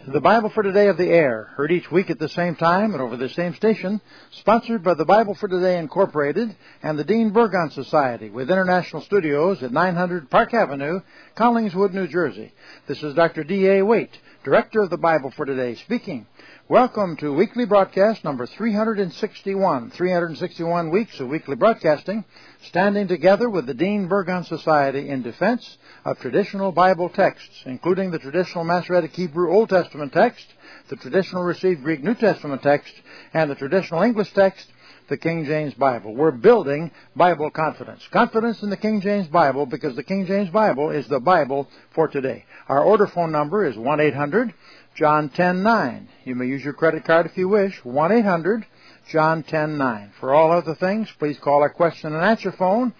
The Bible for Today of the Air, heard each week at the same time and over the same station, sponsored by the Bible for Today Incorporated and the Dean Burgon Society, with international studios at 900 Park Avenue, Collingswood, New Jersey. This is Dr. D.A. Waite, Director of the Bible for Today, speaking. Welcome to weekly broadcast number 361. 361 weeks of weekly broadcasting, standing together with the Dean Burgon Society in defense of traditional Bible texts, including the traditional Masoretic Hebrew Old Testament text, the traditional received Greek New Testament text, and the traditional English text, the King James Bible. We're building Bible confidence. Confidence in the King James Bible, because the King James Bible is the Bible for today. Our order phone number is 1-800-JOHN 10-9. You may use your credit card if you wish. 1-800-JOHN 10-9. For all other things, please call our question and answer phone,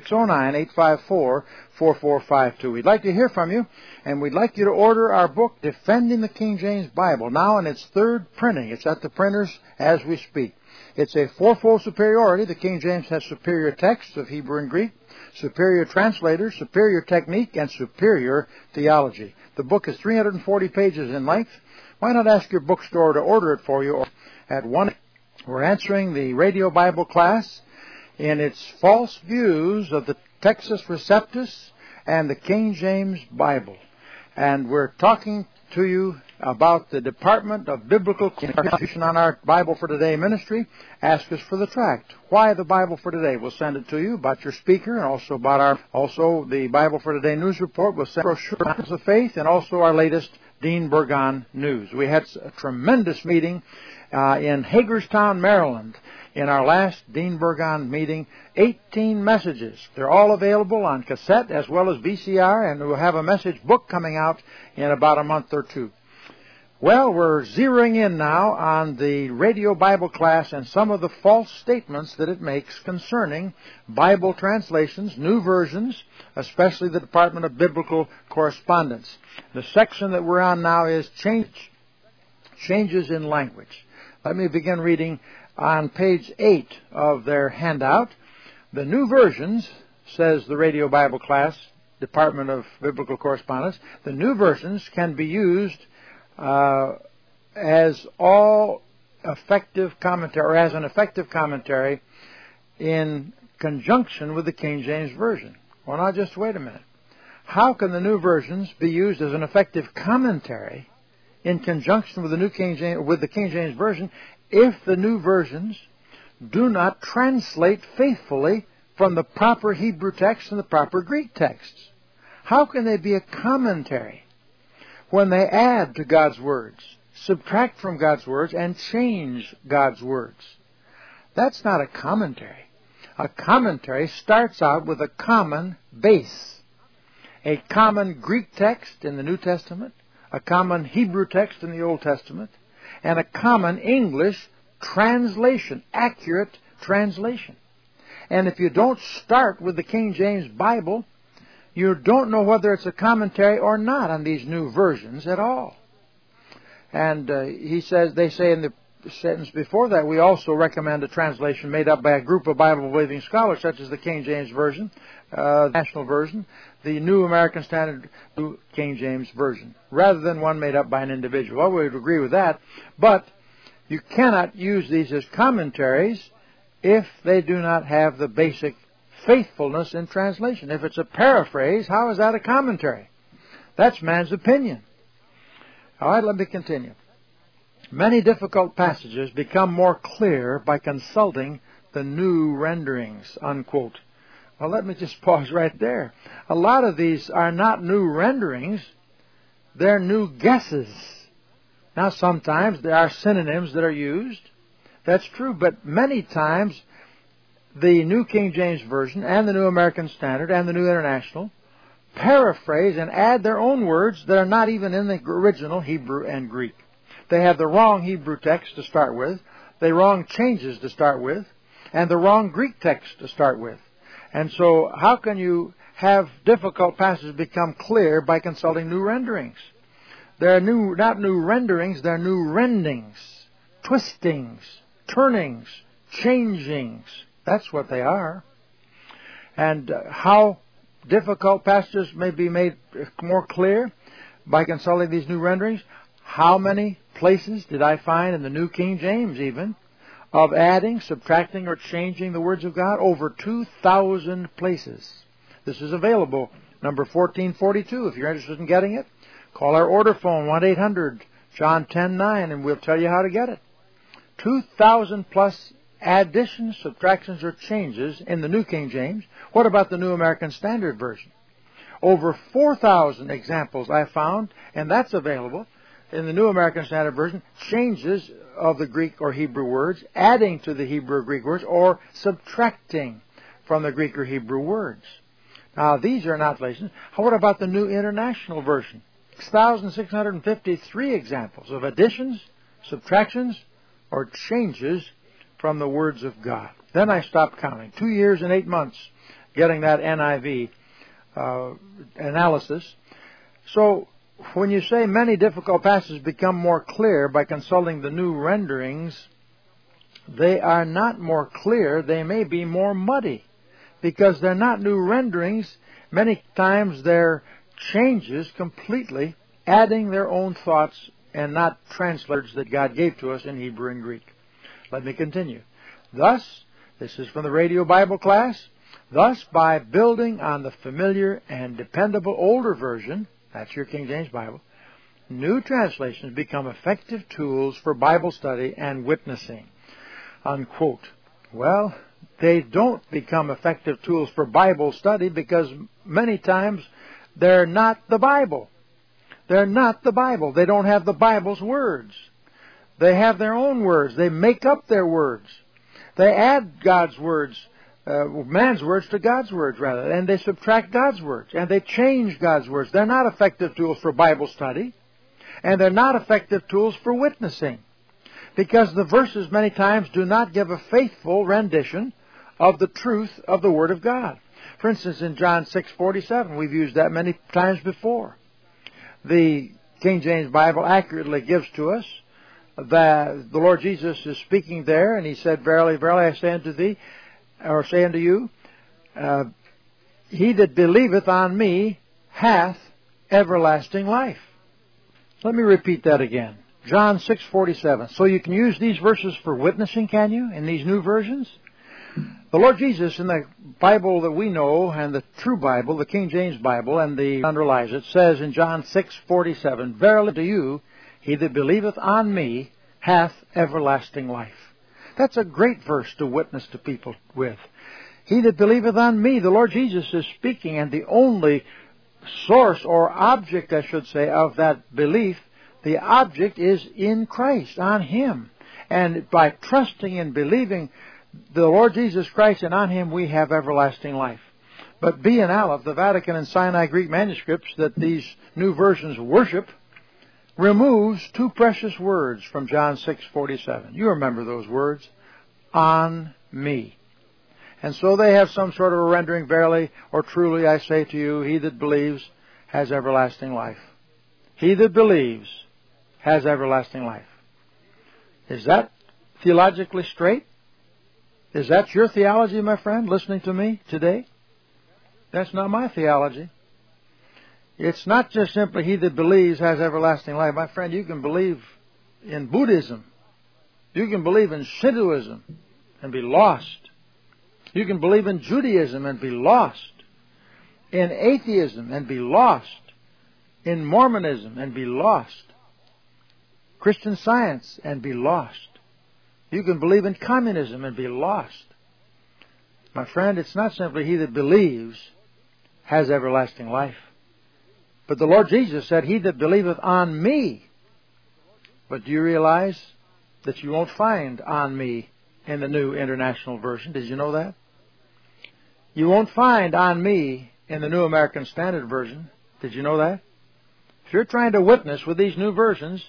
609-854-4452. We'd like to hear from you, and we'd like you to order our book, Defending the King James Bible, now in its third printing. It's at the printers as we speak. It's a fourfold superiority. The King James has superior texts of Hebrew and Greek, superior translators, superior technique, and superior theology. The book is 340 pages in length. Why not ask your bookstore to order it for you at 1. We're answering the radio Bible class in its false views of the Textus Receptus and the King James Bible. And we're talking to you about the Department of Biblical Constitution on our Bible for Today ministry. Ask us for the tract. Why the Bible for Today? We'll send it to you about your speaker, and also about the Bible for Today news report. We'll send brochures of faith, and also our latest Dean Burgon news. We had a tremendous meeting in Hagerstown, Maryland. In our last Dean Burgon meeting, 18 messages. They're all available on cassette as well as VCR, and we'll have a message book coming out in about a month or two. Well, we're zeroing in now on the radio Bible class and some of the false statements that it makes concerning Bible translations, new versions, especially the Department of Biblical Correspondence. The section that we're on now is changes in language. Let me begin reading on page 8 of their handout. The new versions, says the radio Bible class, Department of Biblical Correspondence, the new versions can be used as an effective commentary in conjunction with the King James Version. Well, now just wait a minute. How can the new versions be used as an effective commentary in conjunction with the King James Version if the new versions do not translate faithfully from the proper Hebrew text and the proper Greek texts? How can they be a commentary when they add to God's words, subtract from God's words, and change God's words? That's not a commentary. A commentary starts out with a common base, a common Greek text in the New Testament, a common Hebrew text in the Old Testament, and a common English translation, accurate translation. And if you don't start with the King James Bible, you don't know whether it's a commentary or not on these new versions at all. And they say in the sentence before that, we also recommend a translation made up by a group of Bible-believing scholars, such as the King James Version, National Version, the New American Standard, New King James Version, rather than one made up by an individual. Well, we would agree with that, but you cannot use these as commentaries if they do not have the basic faithfulness in translation. If it's a paraphrase, how is that a commentary? That's man's opinion. All right, let me continue. Many difficult passages become more clear by consulting the new renderings, unquote. Well, let me just pause right there. A lot of these are not new renderings. They're new guesses. Now, sometimes there are synonyms that are used. That's true, but many times the New King James Version and the New American Standard and the New International paraphrase and add their own words that are not even in the original Hebrew and Greek. They have the wrong Hebrew text to start with, the wrong changes to start with, and the wrong Greek text to start with. And so how can you have difficult passages become clear by consulting new renderings? They're not new renderings, they're new rendings, twistings, turnings, changings. That's what they are. And how difficult passages may be made more clear by consulting these new renderings? How many places did I find in the New King James even of adding, subtracting, or changing the words of God? Over 2,000 places. This is available, number 1442. If you're interested in getting it, call our order phone, 1-800-John 10-9, and we'll tell you how to get it. 2,000 plus additions, subtractions, or changes in the New King James. What about the New American Standard Version? Over 4,000 examples I found, and that's available in the New American Standard Version, changes of the Greek or Hebrew words, adding to the Hebrew or Greek words, or subtracting from the Greek or Hebrew words. Now, these are not translations. What about the New International Version? 6,653 examples of additions, subtractions, or changes from the words of God. Then I stopped counting. 2 years and 8 months getting that NIV analysis. So, when you say many difficult passages become more clear by consulting the new renderings, they are not more clear. They may be more muddy because they're not new renderings. Many times they're changes completely, adding their own thoughts and not translators that God gave to us in Hebrew and Greek. Let me continue. Thus, this is from the Radio Bible class, thus by building on the familiar and dependable older version, that's your King James Bible, new translations become effective tools for Bible study and witnessing. Unquote. Well, they don't become effective tools for Bible study because many times they're not the Bible. They're not the Bible. They don't have the Bible's words. They have their own words. They make up their words. They add God's words, man's words to God's words, rather, and they subtract God's words, and they change God's words. They're not effective tools for Bible study, and they're not effective tools for witnessing, because the verses many times do not give a faithful rendition of the truth of the Word of God. For instance, in John 6:47, we've used that many times before. The King James Bible accurately gives to us that the Lord Jesus is speaking there, and He said, "Verily, verily, I say unto thee, or say unto you, he that believeth on me hath everlasting life." Let me repeat that again. John 6:47. So you can use these verses for witnessing, can you, in these new versions? The Lord Jesus, in the Bible that we know, and the true Bible, the King James Bible, and the underlies it, says in John 6:47, "Verily to you, he that believeth on me hath everlasting life." That's a great verse to witness to people with. He that believeth on me, the Lord Jesus is speaking, and the only source or object, I should say, of that belief, the object is in Christ, on Him. And by trusting and believing the Lord Jesus Christ and on Him, we have everlasting life. But B and Aleph, the Vatican and Sinai Greek manuscripts that these new versions worship, removes two precious words from John 6:47. You remember those words. On me. And so they have some sort of a rendering, "Verily or truly I say to you, he that believes has everlasting life." He that believes has everlasting life. Is that theologically straight? Is that your theology, my friend, listening to me today? That's not my theology. It's not just simply he that believes has everlasting life. My friend, you can believe in Buddhism. You can believe in Shintoism and be lost. You can believe in Judaism and be lost. In atheism and be lost. In Mormonism and be lost. Christian Science and be lost. You can believe in communism and be lost. My friend, it's not simply he that believes has everlasting life. But the Lord Jesus said, "He that believeth on me." But do you realize that you won't find "on me" in the New International Version? Did you know that? You won't find "on me" in the New American Standard Version. Did you know that? If you're trying to witness with these new versions,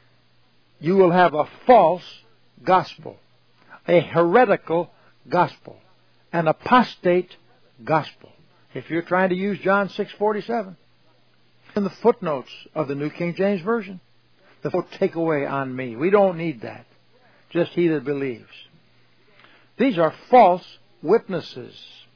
you will have a false gospel, a heretical gospel, an apostate gospel, if you're trying to use John 6:47. In the footnotes of the New King James Version, the take away "on me." We don't need that. Just he that believes. These are false witnesses.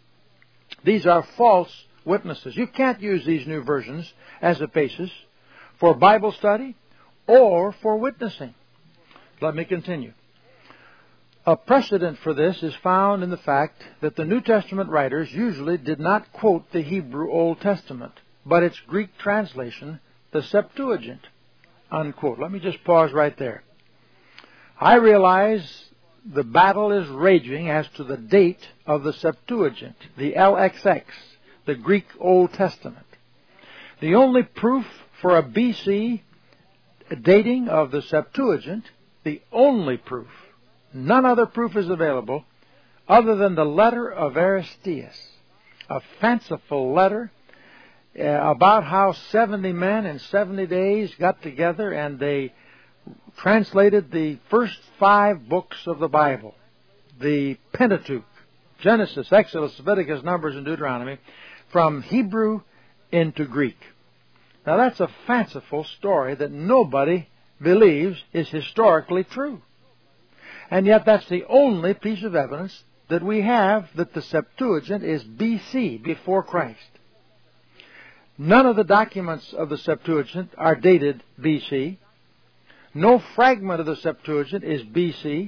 These are false witnesses. You can't use these new versions as a basis for Bible study or for witnessing. Let me continue. A precedent for this is found in the fact that the New Testament writers usually did not quote the Hebrew Old Testament, but its Greek translation, the Septuagint, unquote. Let me just pause right there. I realize the battle is raging as to the date of the Septuagint, the LXX, the Greek Old Testament. The only proof for a BC dating of the Septuagint, the only proof, none other proof is available other than the letter of Aristeas, a fanciful letter about how 70 men in 70 days got together and they translated the first 5 books of the Bible, the Pentateuch, Genesis, Exodus, Leviticus, Numbers, and Deuteronomy, from Hebrew into Greek. Now that's a fanciful story that nobody believes is historically true. And yet that's the only piece of evidence that we have that the Septuagint is BC, before Christ. None of the documents of the Septuagint are dated BC. No fragment of the Septuagint is BC.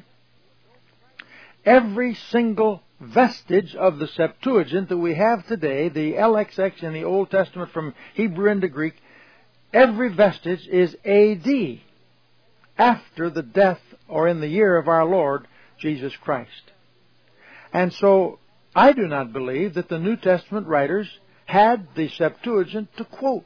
Every single vestige of the Septuagint that we have today, the LXX in the Old Testament from Hebrew into Greek, every vestige is AD, after the death or in the year of our Lord Jesus Christ. And so I do not believe that the New Testament writers had the Septuagint to quote.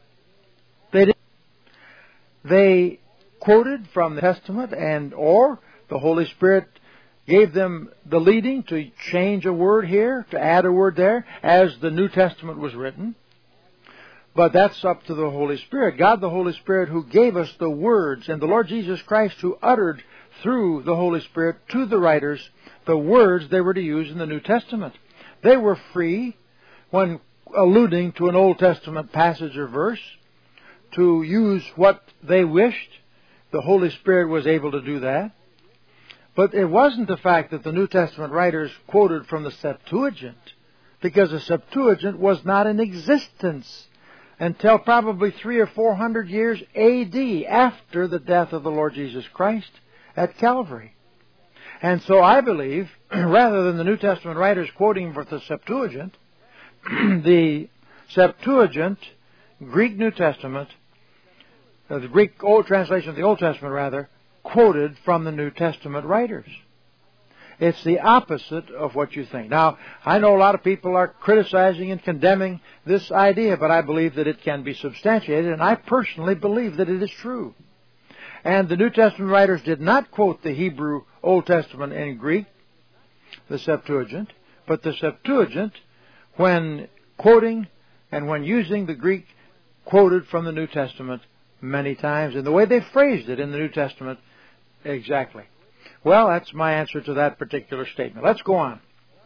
They quoted from the Testament, and or the Holy Spirit gave them the leading to change a word here, to add a word there, as the New Testament was written. But that's up to the Holy Spirit. God the Holy Spirit, who gave us the words, and the Lord Jesus Christ, who uttered through the Holy Spirit to the writers the words they were to use in the New Testament. They were free, when alluding to an Old Testament passage or verse, to use what they wished. The Holy Spirit was able to do that. But it wasn't the fact that the New Testament writers quoted from the Septuagint, because the Septuagint was not in existence until probably 300 or 400 years A.D., after the death of the Lord Jesus Christ at Calvary. And so I believe, rather than the New Testament writers quoting from the Septuagint, the Septuagint, Greek New Testament, the Greek Old translation of the Old Testament, rather, quoted from the New Testament writers. It's the opposite of what you think. Now, I know a lot of people are criticizing and condemning this idea, but I believe that it can be substantiated, and I personally believe that it is true. And the New Testament writers did not quote the Hebrew Old Testament in Greek, the Septuagint, but the Septuagint, when quoting and when using the Greek, quoted from the New Testament many times, and the way they phrased it in the New Testament exactly. Well, that's my answer to that particular statement. Let's go on.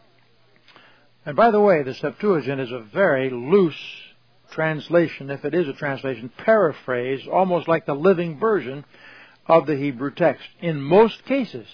And by the way, the Septuagint is a very loose translation, if it is a translation, paraphrase, almost like the living version of the Hebrew text. In most cases,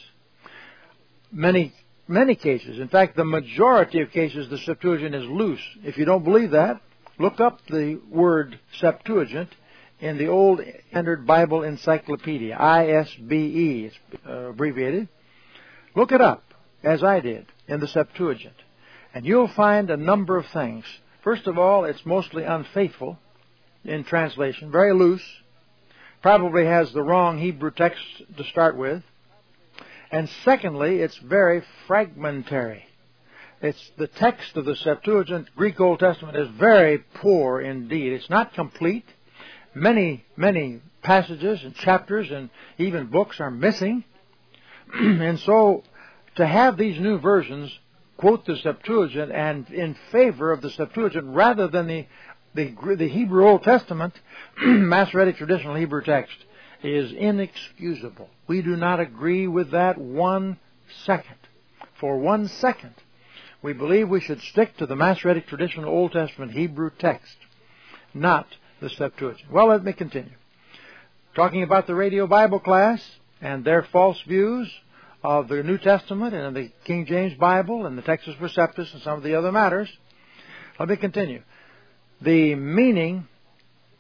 many cases, in fact, the majority of cases, the Septuagint is loose. If you don't believe that, look up the word Septuagint in the Old Standard Bible Encyclopedia, ISBE, it's abbreviated. Look it up, as I did, in the Septuagint. And you'll find a number of things. First of all, it's mostly unfaithful in translation, very loose, probably has the wrong Hebrew text to start with. And secondly, it's very fragmentary. It's the text of the Septuagint, Greek Old Testament, is very poor indeed. It's not complete. Many passages and chapters and even books are missing. And so to have these new versions quote the Septuagint and in favor of the Septuagint rather than the Hebrew Old Testament, Masoretic traditional Hebrew text, is inexcusable. We do not agree with that 1 second. For 1 second. We believe we should stick to the Masoretic traditional Old Testament Hebrew text, not the Septuagint. Well, let me continue. Talking about the radio Bible class and their false views of the New Testament and the King James Bible and the Textus Receptus and some of the other matters, let me continue. The meaning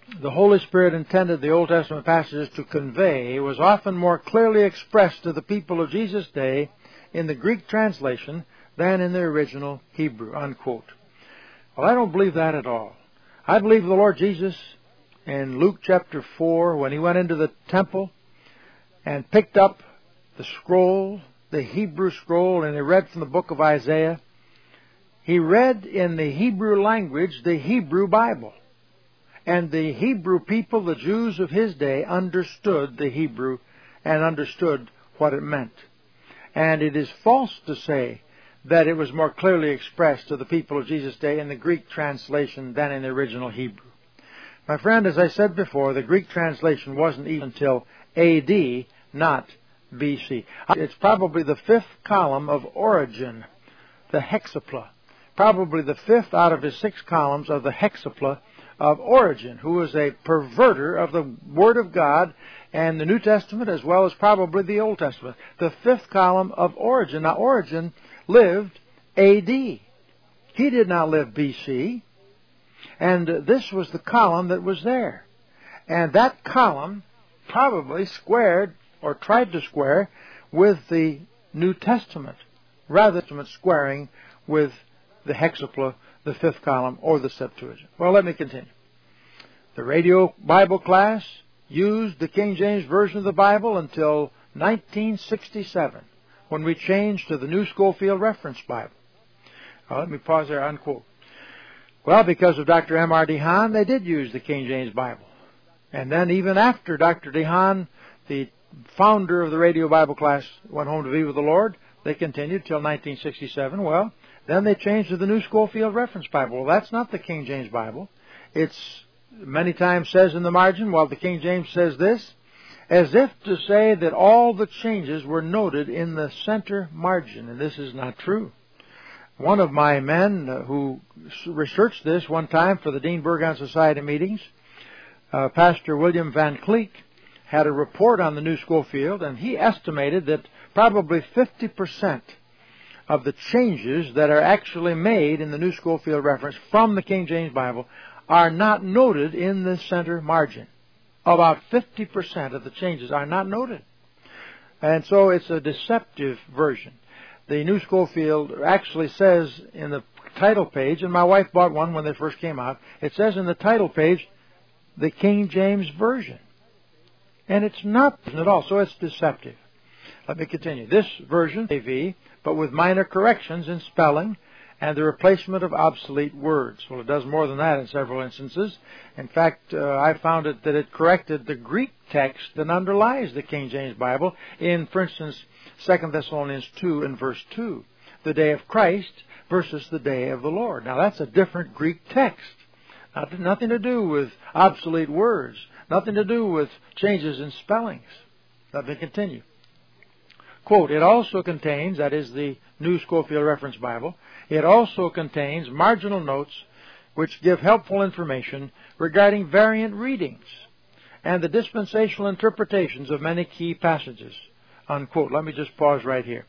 the Holy Spirit intended the Old Testament passages to convey was often more clearly expressed to the people of Jesus' day in the Greek translation than in the original Hebrew, unquote. Well, I don't believe that at all. I believe the Lord Jesus in Luke chapter 4, when he went into the temple and picked up the scroll, the Hebrew scroll, and he read from the book of Isaiah, he read in the Hebrew language the Hebrew Bible. And the Hebrew people, the Jews of his day, understood the Hebrew and understood what it meant. And it is false to say that it was more clearly expressed to the people of Jesus' day in the Greek translation than in the original Hebrew. My friend, as I said before, the Greek translation wasn't even until A.D., not B.C. It's probably the fifth column of Origen, the Hexapla. Probably the fifth out of his 6 columns of the Hexapla of Origen, who was a perverter of the Word of God and the New Testament as well as probably the Old Testament. The fifth column of Origen. Now, Origen lived A.D. He did not live B.C. And this was the column that was there. And that column probably squared or tried to square with the New Testament, rather than squaring with the Hexapla, the fifth column, or the Septuagint. Well, let me continue. The radio Bible class used the King James Version of the Bible until 1967, when we changed to the New Schofield Reference Bible. Now, let me pause there, unquote. Well, because of Dr. M.R. DeHaan, they did use the King James Bible. And then even after Dr. DeHaan, the founder of the radio Bible class, went home to be with the Lord, they continued till 1967. Well, then they changed to the New Schofield Reference Bible. Well, that's not the King James Bible. It's many times says in the margin, while the King James says this, as if to say that all the changes were noted in the center margin, and this is not true. One of my men who researched this one time for the Dean Burgon Society meetings, Pastor William Van Cleek, had a report on the New Schofield, and he estimated that probably 50% of the changes that are actually made in the New Schofield reference from the King James Bible are not noted in the center margin. About 50% of the changes are not noted. And so it's a deceptive version. The New Schofield actually says in the title page, and my wife bought one when they first came out, it says in the title page, the King James Version. And it's not at all, so it's deceptive. Let me continue. This version, AV, but with minor corrections in spelling and the replacement of obsolete words. Well, it does more than that in several instances. In fact, I found that it corrected the Greek text that underlies the King James Bible in, for instance, 2 Thessalonians 2 and verse 2, the day of Christ versus the day of the Lord. Now, that's a different Greek text. Nothing to do with obsolete words. Nothing to do with changes in spellings. Let me continue. Quote, it also contains, that is the New Schofield Reference Bible, it also contains marginal notes which give helpful information regarding variant readings and the dispensational interpretations of many key passages. Unquote. Let me just pause right here.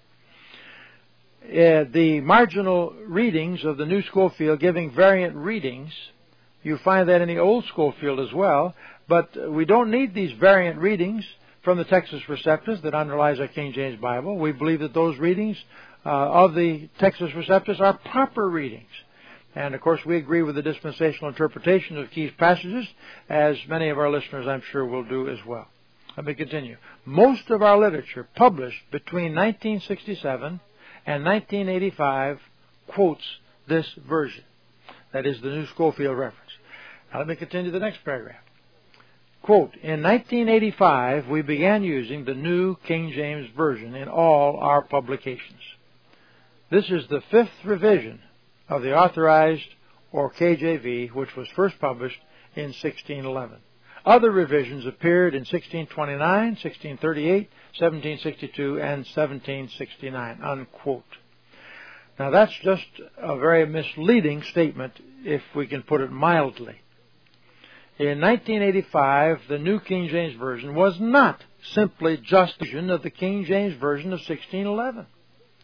The marginal readings of the New Schofield giving variant readings, you find that in the Old Schofield as well, but we don't need these variant readings from the Textus Receptus that underlies our King James Bible. We believe that those readings of the Textus Receptus are proper readings. And, of course, we agree with the dispensational interpretation of key passages, as many of our listeners, I'm sure, will do as well. Let me continue. Most of our literature published between 1967 and 1985 quotes this version. That is the New Schofield reference. Now, let me continue the next paragraph. Quote, in 1985, we began using the New King James Version in all our publications. This is the 5th revision of the Authorized, or KJV, which was first published in 1611. Other revisions appeared in 1629, 1638, 1762, and 1769, unquote. Now, that's just a very misleading statement, if we can put it mildly. In 1985, the New King James Version was not simply just a version of the King James Version of 1611.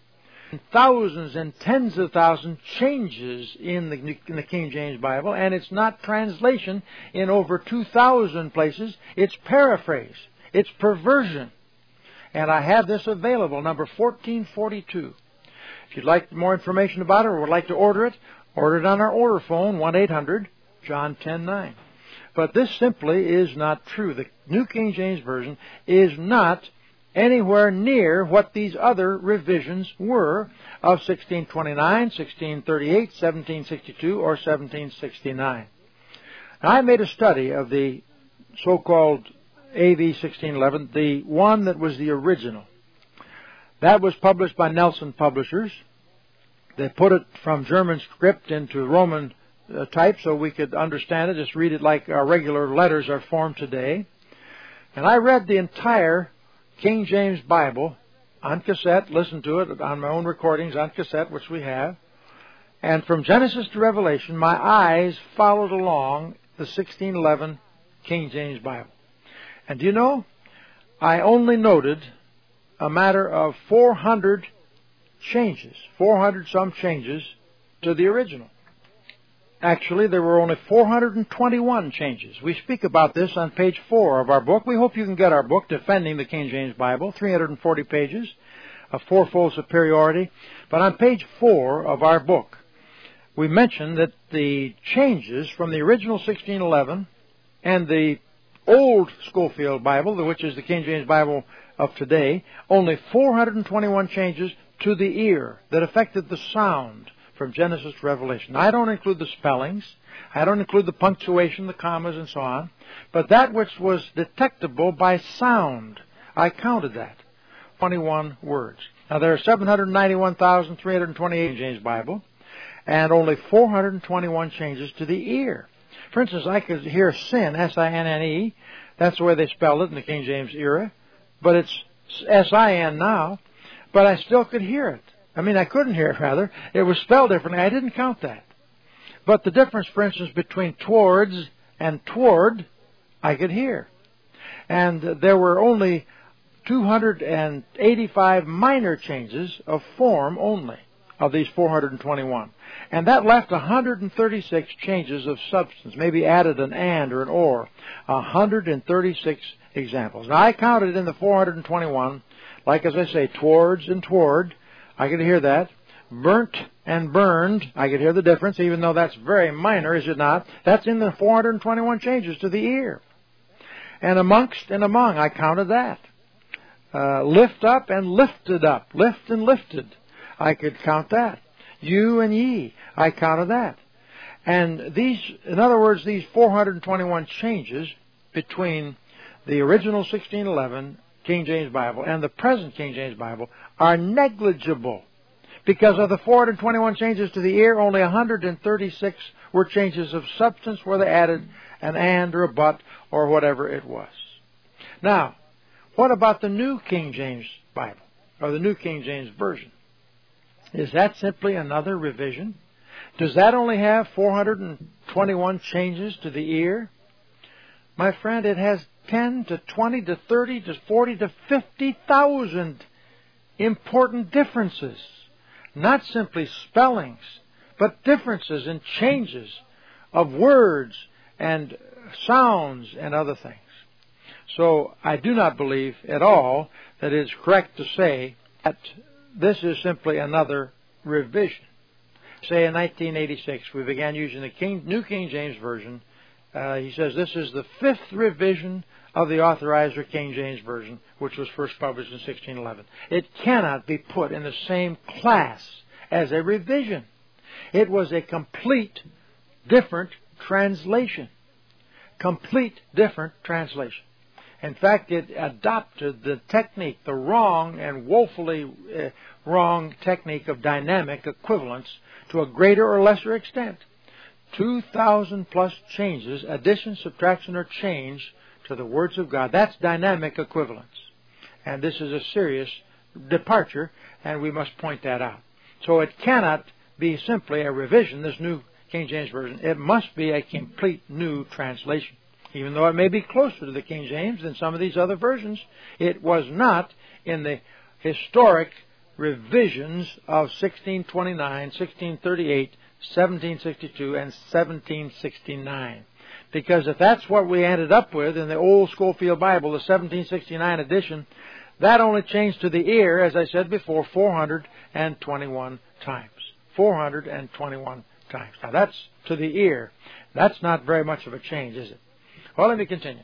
thousands and tens of thousands changes in the King James Bible, and it's not translation in over 2,000 places. It's paraphrase. It's perversion. And I have this available, number 1442. If you'd like more information about it or would like to order it on our order phone, 1-800-John 10-9. But this simply is not true. The New King James Version is not anywhere near what these other revisions were of 1629, 1638, 1762, or 1769. Now, I made a study of the so-called AV 1611, the one that was the original. That was published by Nelson Publishers. They put it from German script into Roman type so we could understand it, just read it like our regular letters are formed today. And I read the entire King James Bible on cassette, listened to it on my own recordings on cassette, which we have. And from Genesis to Revelation, my eyes followed along the 1611 King James Bible. And do you know, I only noted a matter of 400 changes, 400-some changes to the original. Actually, there were only 421 changes. We speak about this on page 4 of our book. We hope you can get our book, Defending the King James Bible, 340 pages of fourfold superiority. But on page 4 of our book, we mention that the changes from the original 1611 and the old Schofield Bible, which is the King James Bible of today, only 421 changes to the ear that affected the sound from Genesis to Revelation. I don't include the spellings. I don't include the punctuation, the commas, and so on. But that which was detectable by sound, I counted that. 21 words. Now, there are 791,328 in James Bible, and only 421 changes to the ear. For instance, I could hear sin, S-I-N-N-E. That's the way they spelled it in the King James era. But it's S-I-N now. But I still could hear it. I mean, I couldn't hear it, rather. It was spelled differently. I didn't count that. But the difference, for instance, between towards and toward, I could hear. And there were only 285 minor changes of form only of these 421. And that left 136 changes of substance, maybe added an and or an or. 136 examples. Now, I counted in the 421, like as I say, towards and toward. I could hear that. Burnt and burned, I could hear the difference, even though that's very minor, is it not? That's in the 421 changes to the ear. And amongst and among, I counted that. Lift up and lifted up. Lift and lifted. I could count that. You and ye, I counted that. And these, in other words, these 421 changes between the original 1611 King James Bible and the present King James Bible are negligible. Because of the 421 changes to the ear, only 136 were changes of substance where they added an and or a but or whatever it was. Now, what about the New King James Bible or the New King James Version? Is that simply another revision? Does that only have 421 changes to the ear? My friend, it has 10 to 20 to 30 to 40 to 50,000 important differences. Not simply spellings, but differences and changes of words and sounds and other things. So I do not believe at all that it is correct to say that this is simply another revision. Say in 1986 we began using the New King James Version. He says this is the 5th revision of the Authorized or King James Version, which was first published in 1611. It cannot be put in the same class as a revision. It was a complete different translation. Complete different translation. In fact, it adopted the technique, the wrong and woefully wrong technique of dynamic equivalence to a greater or lesser extent. 2,000 plus changes, addition, subtraction, or change to the words of God. That's dynamic equivalence. And this is a serious departure, and we must point that out. So it cannot be simply a revision, this New King James Version. It must be a complete new translation. Even though it may be closer to the King James than some of these other versions, it was not in the historic revisions of 1629, 1638, 1762, and 1769. Because if that's what we ended up with in the old Scofield Bible, the 1769 edition, that only changed to the ear, as I said before, 421 times. 421 times. Now that's to the ear. That's not very much of a change, is it? Well, let me continue.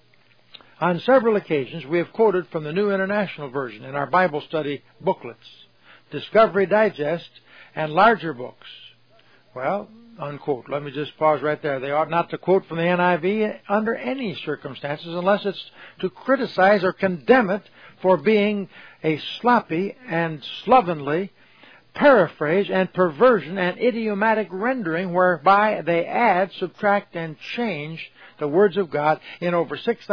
On several occasions, we have quoted from the New International Version in our Bible study booklets, Discovery Digest, and larger books. Well, unquote. Let me just pause right there. They ought not to quote from the NIV under any circumstances unless it's to criticize or condemn it for being a sloppy and slovenly paraphrase and perversion and idiomatic rendering whereby they add, subtract, and change the words of God in over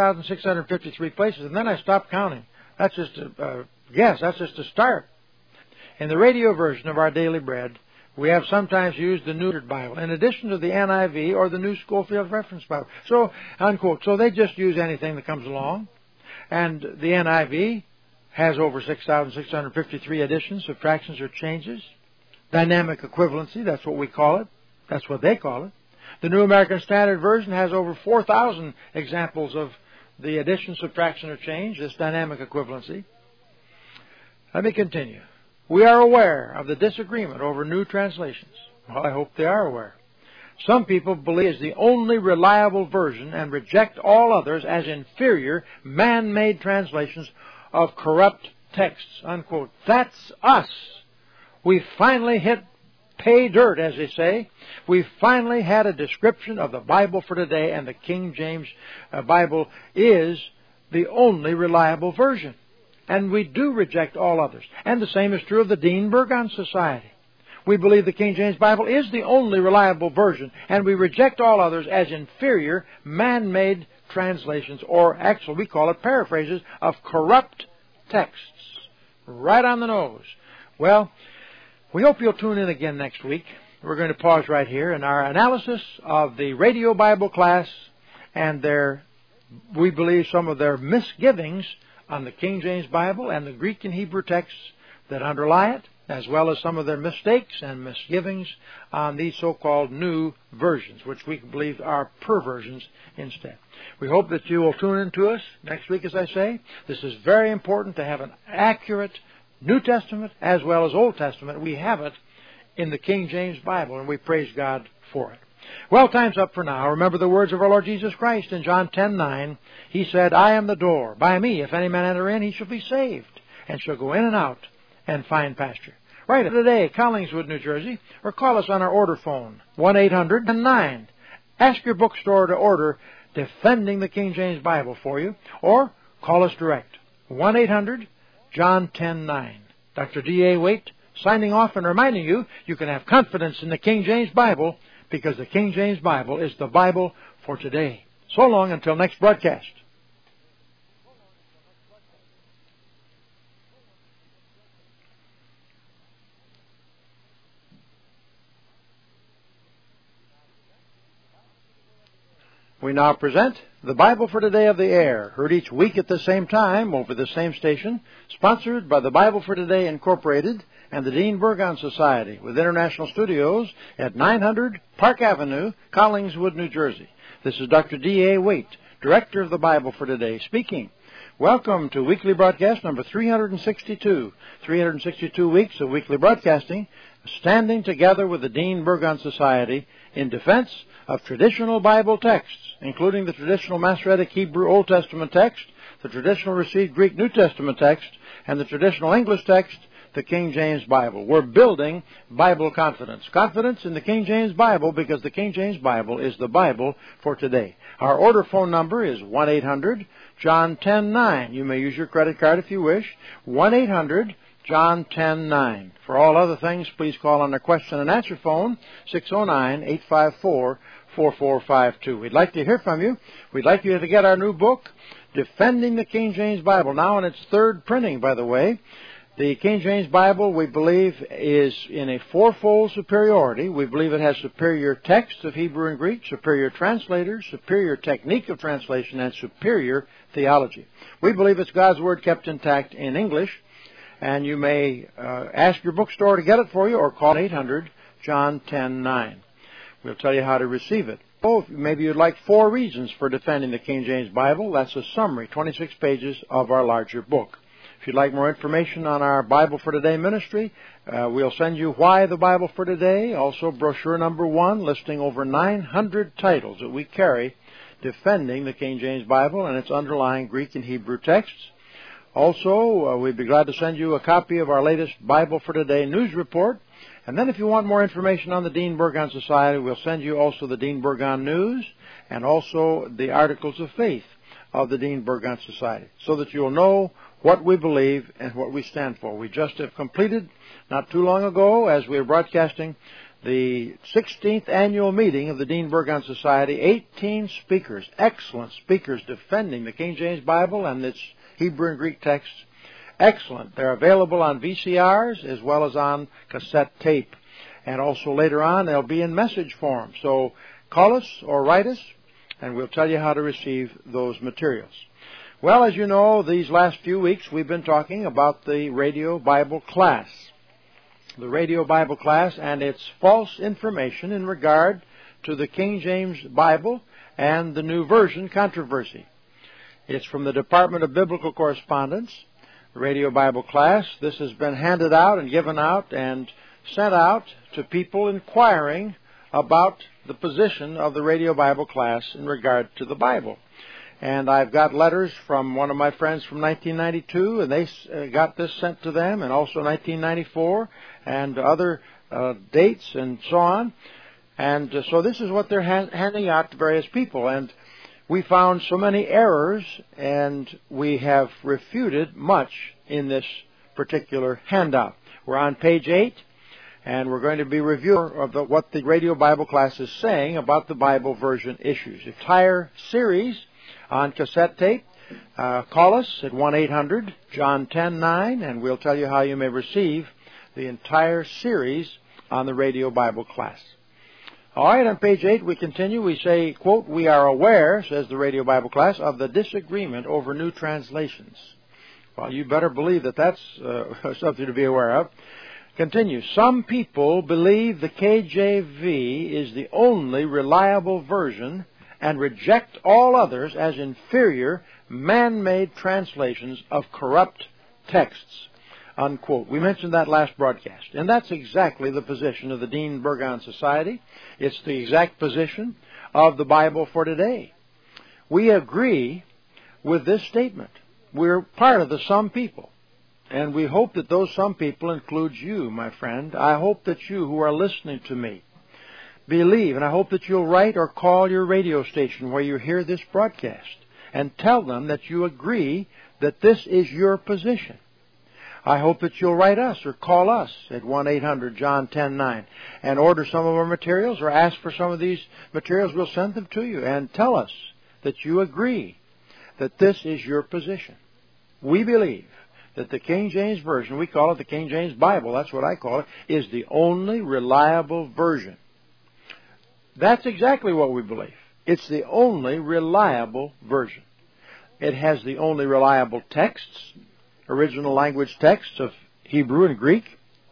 6,653 places. And then I stopped counting. That's just a guess. That's just a start. In the radio version of our Daily Bread, we have sometimes used the New Bible in addition to the NIV or the New Scofield Reference Bible. So, unquote. So they just use anything that comes along. And the NIV has over 6,653 additions, subtractions, or changes. Dynamic equivalency, that's what we call it. That's what they call it. The New American Standard Version has over 4,000 examples of the addition, subtraction, or change, this dynamic equivalency. Let me continue. We are aware of the disagreement over new translations. Well, I hope they are aware. Some people believe it's the only reliable version and reject all others as inferior, man-made translations of corrupt texts, unquote. That's us. We finally hit pay dirt, as they say. We finally had a description of the Bible for today, and the King James Bible is the only reliable version. And we do reject all others. And the same is true of the Dean Burgon Society. We believe the King James Bible is the only reliable version, and we reject all others as inferior, man-made translations, or actually we call it paraphrases of corrupt texts. Right on the nose. Well, we hope you'll tune in again next week. We're going to pause right here in our analysis of the radio Bible class and we believe some of their misgivings on the King James Bible and the Greek and Hebrew texts that underlie it, as well as some of their mistakes and misgivings on these so-called new versions, which we believe are perversions instead. We hope that you will tune in to us next week, as I say. This is very important to have an accurate New Testament as well as Old Testament. We have it in the King James Bible, and we praise God for it. Well, time's up for now. Remember the words of our Lord Jesus Christ in John 10:9. He said, I am the door. By me, if any man enter in, he shall be saved, and shall go in and out and find pasture. Write today, Collingswood, New Jersey, or call us on our order phone, 1-800-9. Ask your bookstore to order Defending the King James Bible for you, or call us direct, 1-800-John 10-9. Dr. D.A. Waite signing off and reminding you you can have confidence in the King James Bible because the King James Bible is the Bible for today. So long until next broadcast. We now present the Bible for Today of the Air, heard each week at the same time over the same station, sponsored by the Bible for Today Incorporated and the Dean Burgon Society, with international studios at 900 Park Avenue, Collingswood, New Jersey. This is Dr. D.A. Waite, Director of the Bible for Today, speaking. Welcome to weekly broadcast number 362. 362 weeks of weekly broadcasting, standing together with the Dean Burgon Society in defense of traditional Bible texts, including the traditional Masoretic Hebrew Old Testament text, the traditional received Greek New Testament text, and the traditional English text, the King James Bible. We're building Bible confidence. Confidence in the King James Bible because the King James Bible is the Bible for today. Our order phone number is 1-800-John 10-9. You may use your credit card if you wish. 1-800-John 10-9. For all other things, please call on the question and answer phone, 609-854-4452. We'd like to hear from you. We'd like you to get our new book, Defending the King James Bible, now in its third printing, by the way. The King James Bible, we believe, is in a fourfold superiority. We believe it has superior text of Hebrew and Greek, superior translators, superior technique of translation, and superior theology. We believe it's God's Word kept intact in English, and you may ask your bookstore to get it for you or call 800 John 10:9. We'll tell you how to receive it. Oh, maybe you'd like 4 reasons for defending the King James Bible. That's a summary, 26 pages of our larger book. If you'd like more information on our Bible for Today ministry, we'll send you Why the Bible for Today, also brochure number 1, listing over 900 titles that we carry defending the King James Bible and its underlying Greek and Hebrew texts. Also, we'd be glad to send you a copy of our latest Bible for Today news report. And then if you want more information on the Dean Burgon Society, we'll send you also the Dean Burgon News and also the Articles of Faith of the Dean Burgon Society, so that you'll know what we believe and what we stand for. We just have completed, not too long ago, as we are broadcasting, the 16th annual meeting of the Dean Burgon Society. 18 speakers, excellent speakers, defending the King James Bible and its Hebrew and Greek texts. Excellent. They're available on VCRs as well as on cassette tape. And also later on, they'll be in message form. So call us or write us, and we'll tell you how to receive those materials. Well, as you know, these last few weeks we've been talking about the Radio Bible class. The Radio Bible class and its false information in regard to the King James Bible and the New Version controversy. It's from the Department of Biblical Correspondence, the Radio Bible class. This has been handed out and given out and sent out to people inquiring about the position of the Radio Bible class in regard to the Bible. And I've got letters from one of my friends from 1992, and they got this sent to them, and also 1994, and other dates and so on. And so this is what they're handing out to various people. And we found so many errors, and we have refuted much in this particular handout. We're on page 8, and we're going to be reviewing of what the Radio Bible class is saying about the Bible version issues. Entire series on cassette tape. Call us at 1-800 John 10:9, and we'll tell you how you may receive the entire series on the Radio Bible class. All right, on page 8 we continue. We say, quote, "We are aware," says the Radio Bible class, "of the disagreement over new translations." Well, you better believe that that's something to be aware of. Continue. "Some people believe the KJV is the only reliable version and reject all others as inferior, man-made translations of corrupt texts." Unquote. We mentioned that last broadcast. And that's exactly the position of the Dean Burgon Society. It's the exact position of the Bible for Today. We agree with this statement. We're part of the some people. And we hope that those some people includes you, my friend. I hope that you who are listening to me believe, and I hope that you'll write or call your radio station where you hear this broadcast and tell them that you agree that this is your position. I hope that you'll write us or call us at 1-800 John 10:9 and order some of our materials or ask for some of these materials. We'll send them to you, and tell us that you agree that this is your position. We believe that the King James Version, we call it the King James Bible, that's what I call it, is the only reliable version. That's exactly what we believe. It's the only reliable version. It has the only reliable texts, original language texts of Hebrew and Greek.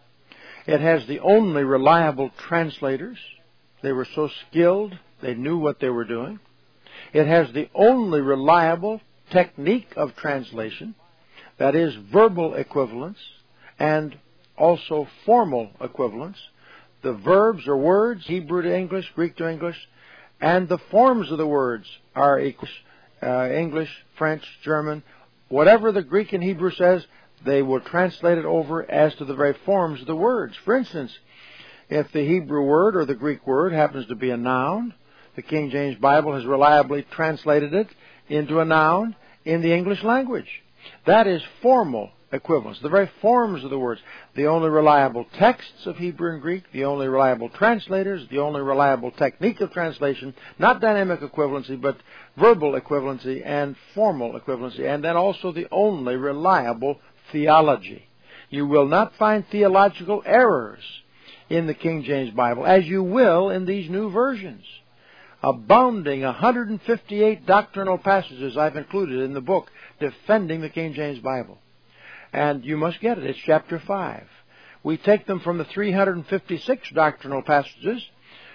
It has the only reliable translators. They were so skilled, they knew what they were doing. It has the only reliable technique of translation, that is, verbal equivalence and also formal equivalence. The verbs or words, Hebrew to English, Greek to English, and the forms of the words are English, French, German. Whatever the Greek and Hebrew says, they will translate it over as to the very forms of the words. For instance, if the Hebrew word or the Greek word happens to be a noun, the King James Bible has reliably translated it into a noun in the English language. That is formal equivalence, the very forms of the words. The only reliable texts of Hebrew and Greek, the only reliable translators, the only reliable technique of translation, not dynamic equivalency, but verbal equivalency and formal equivalency, and then also the only reliable theology. You will not find theological errors in the King James Bible, as you will in these new versions. Abounding 158 doctrinal passages I've included in the book defending the King James Bible. And you must get it. It's chapter 5. We take them from the 356 doctrinal passages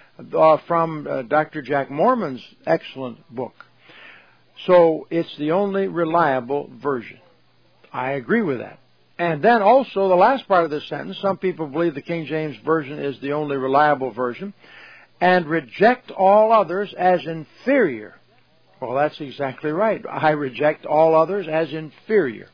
from Dr. Jack Mormon's excellent book. So it's the only reliable version. I agree with that. And then also the last part of this sentence, some people believe the King James Version is the only reliable version and reject all others as inferior. Well, that's exactly right. I reject all others as inferior.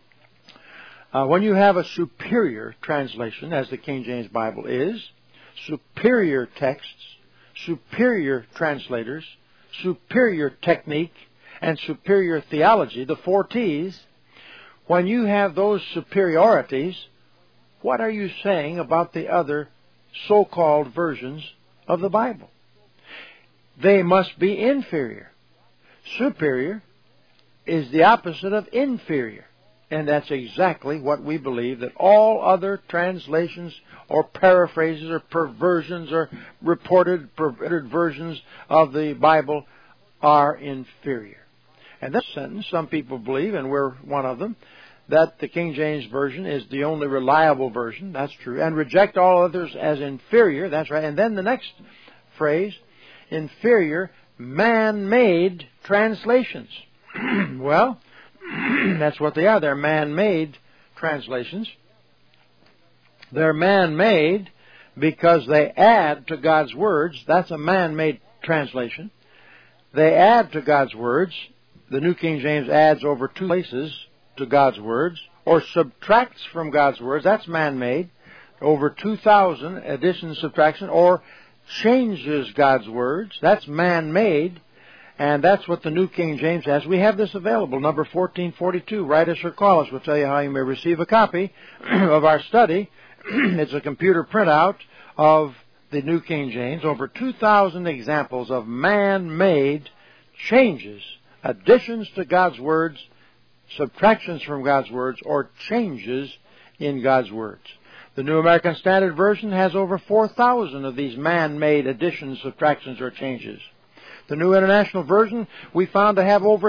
When you have a superior translation, as the King James Bible is, superior texts, superior translators, superior technique, and superior theology, the 4 T's, when you have those superiorities, what are you saying about the other so-called versions of the Bible? They must be inferior. Superior is the opposite of inferior. And that's exactly what we believe, that all other translations or paraphrases or perversions or perverted versions of the Bible are inferior. And that sentence, some people believe, and we're one of them, that the King James Version is the only reliable version. That's true. And reject all others as inferior. That's right. And then the next phrase, inferior, man-made translations. Well, that's what they are. They're man-made translations. They're man-made because they add to God's words. That's a man-made translation. They add to God's words. The New King James adds over 2 places to God's words, or subtracts from God's words. That's man-made. Over 2,000 additions, subtraction, or changes God's words. That's man-made. And that's what the New King James has. We have this available, number 1442. Write us or call us. We'll tell you how you may receive a copy of our study. It's a computer printout of the New King James. Over 2,000 examples of man-made changes, additions to God's words, subtractions from God's words, or changes in God's words. The New American Standard Version has over 4,000 of these man-made additions, subtractions, or changes. The New International Version we found to have over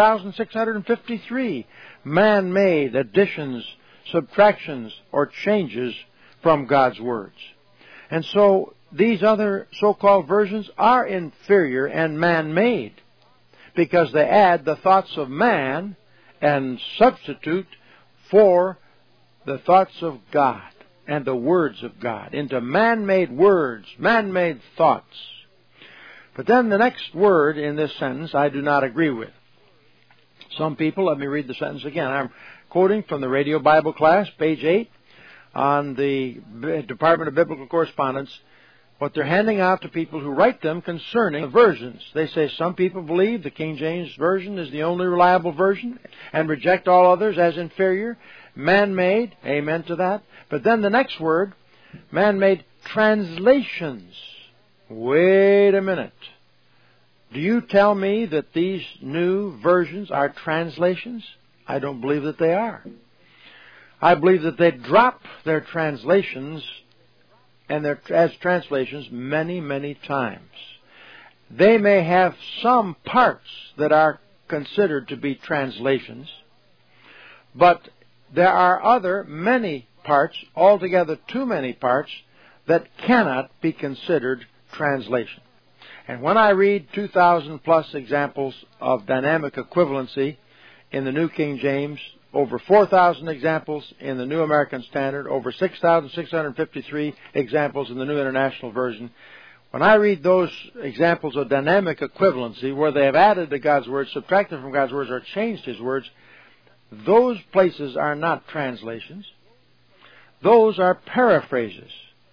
6,653 man-made additions, subtractions, or changes from God's words. And so these other so-called versions are inferior and man-made because they add the thoughts of man and substitute for the thoughts of God and the words of God into man-made words, man-made thoughts. But then the next word in this sentence I do not agree with. Some people, let me read the sentence again. I'm quoting from the Radio Bible class, page 8, on the Department of Biblical Correspondence, what they're handing out to people who write them concerning the versions. They say some people believe the King James Version is the only reliable version and reject all others as inferior, man-made, amen to that. But then the next word, man-made translations. Wait a minute. Do you tell me that these new versions are translations? I don't believe that they are. I believe that they drop their translations and as translations many, many times. They may have some parts that are considered to be translations, but there are many parts, altogether too many parts, that cannot be considered translation. And when I read 2,000 plus examples of dynamic equivalency in the New King James, over 4,000 examples in the New American Standard, over 6,653 examples in the New International Version, when I read those examples of dynamic equivalency where they have added to God's words, subtracted from God's words, or changed His words, those places are not translations. Those are paraphrases.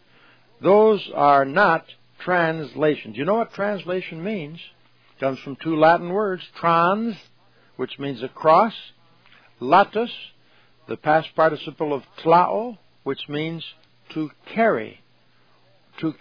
Those are not translations. You know what translation means? It comes from 2 Latin words, trans, which means across, latus, the past participle of tlao, which means to carry, to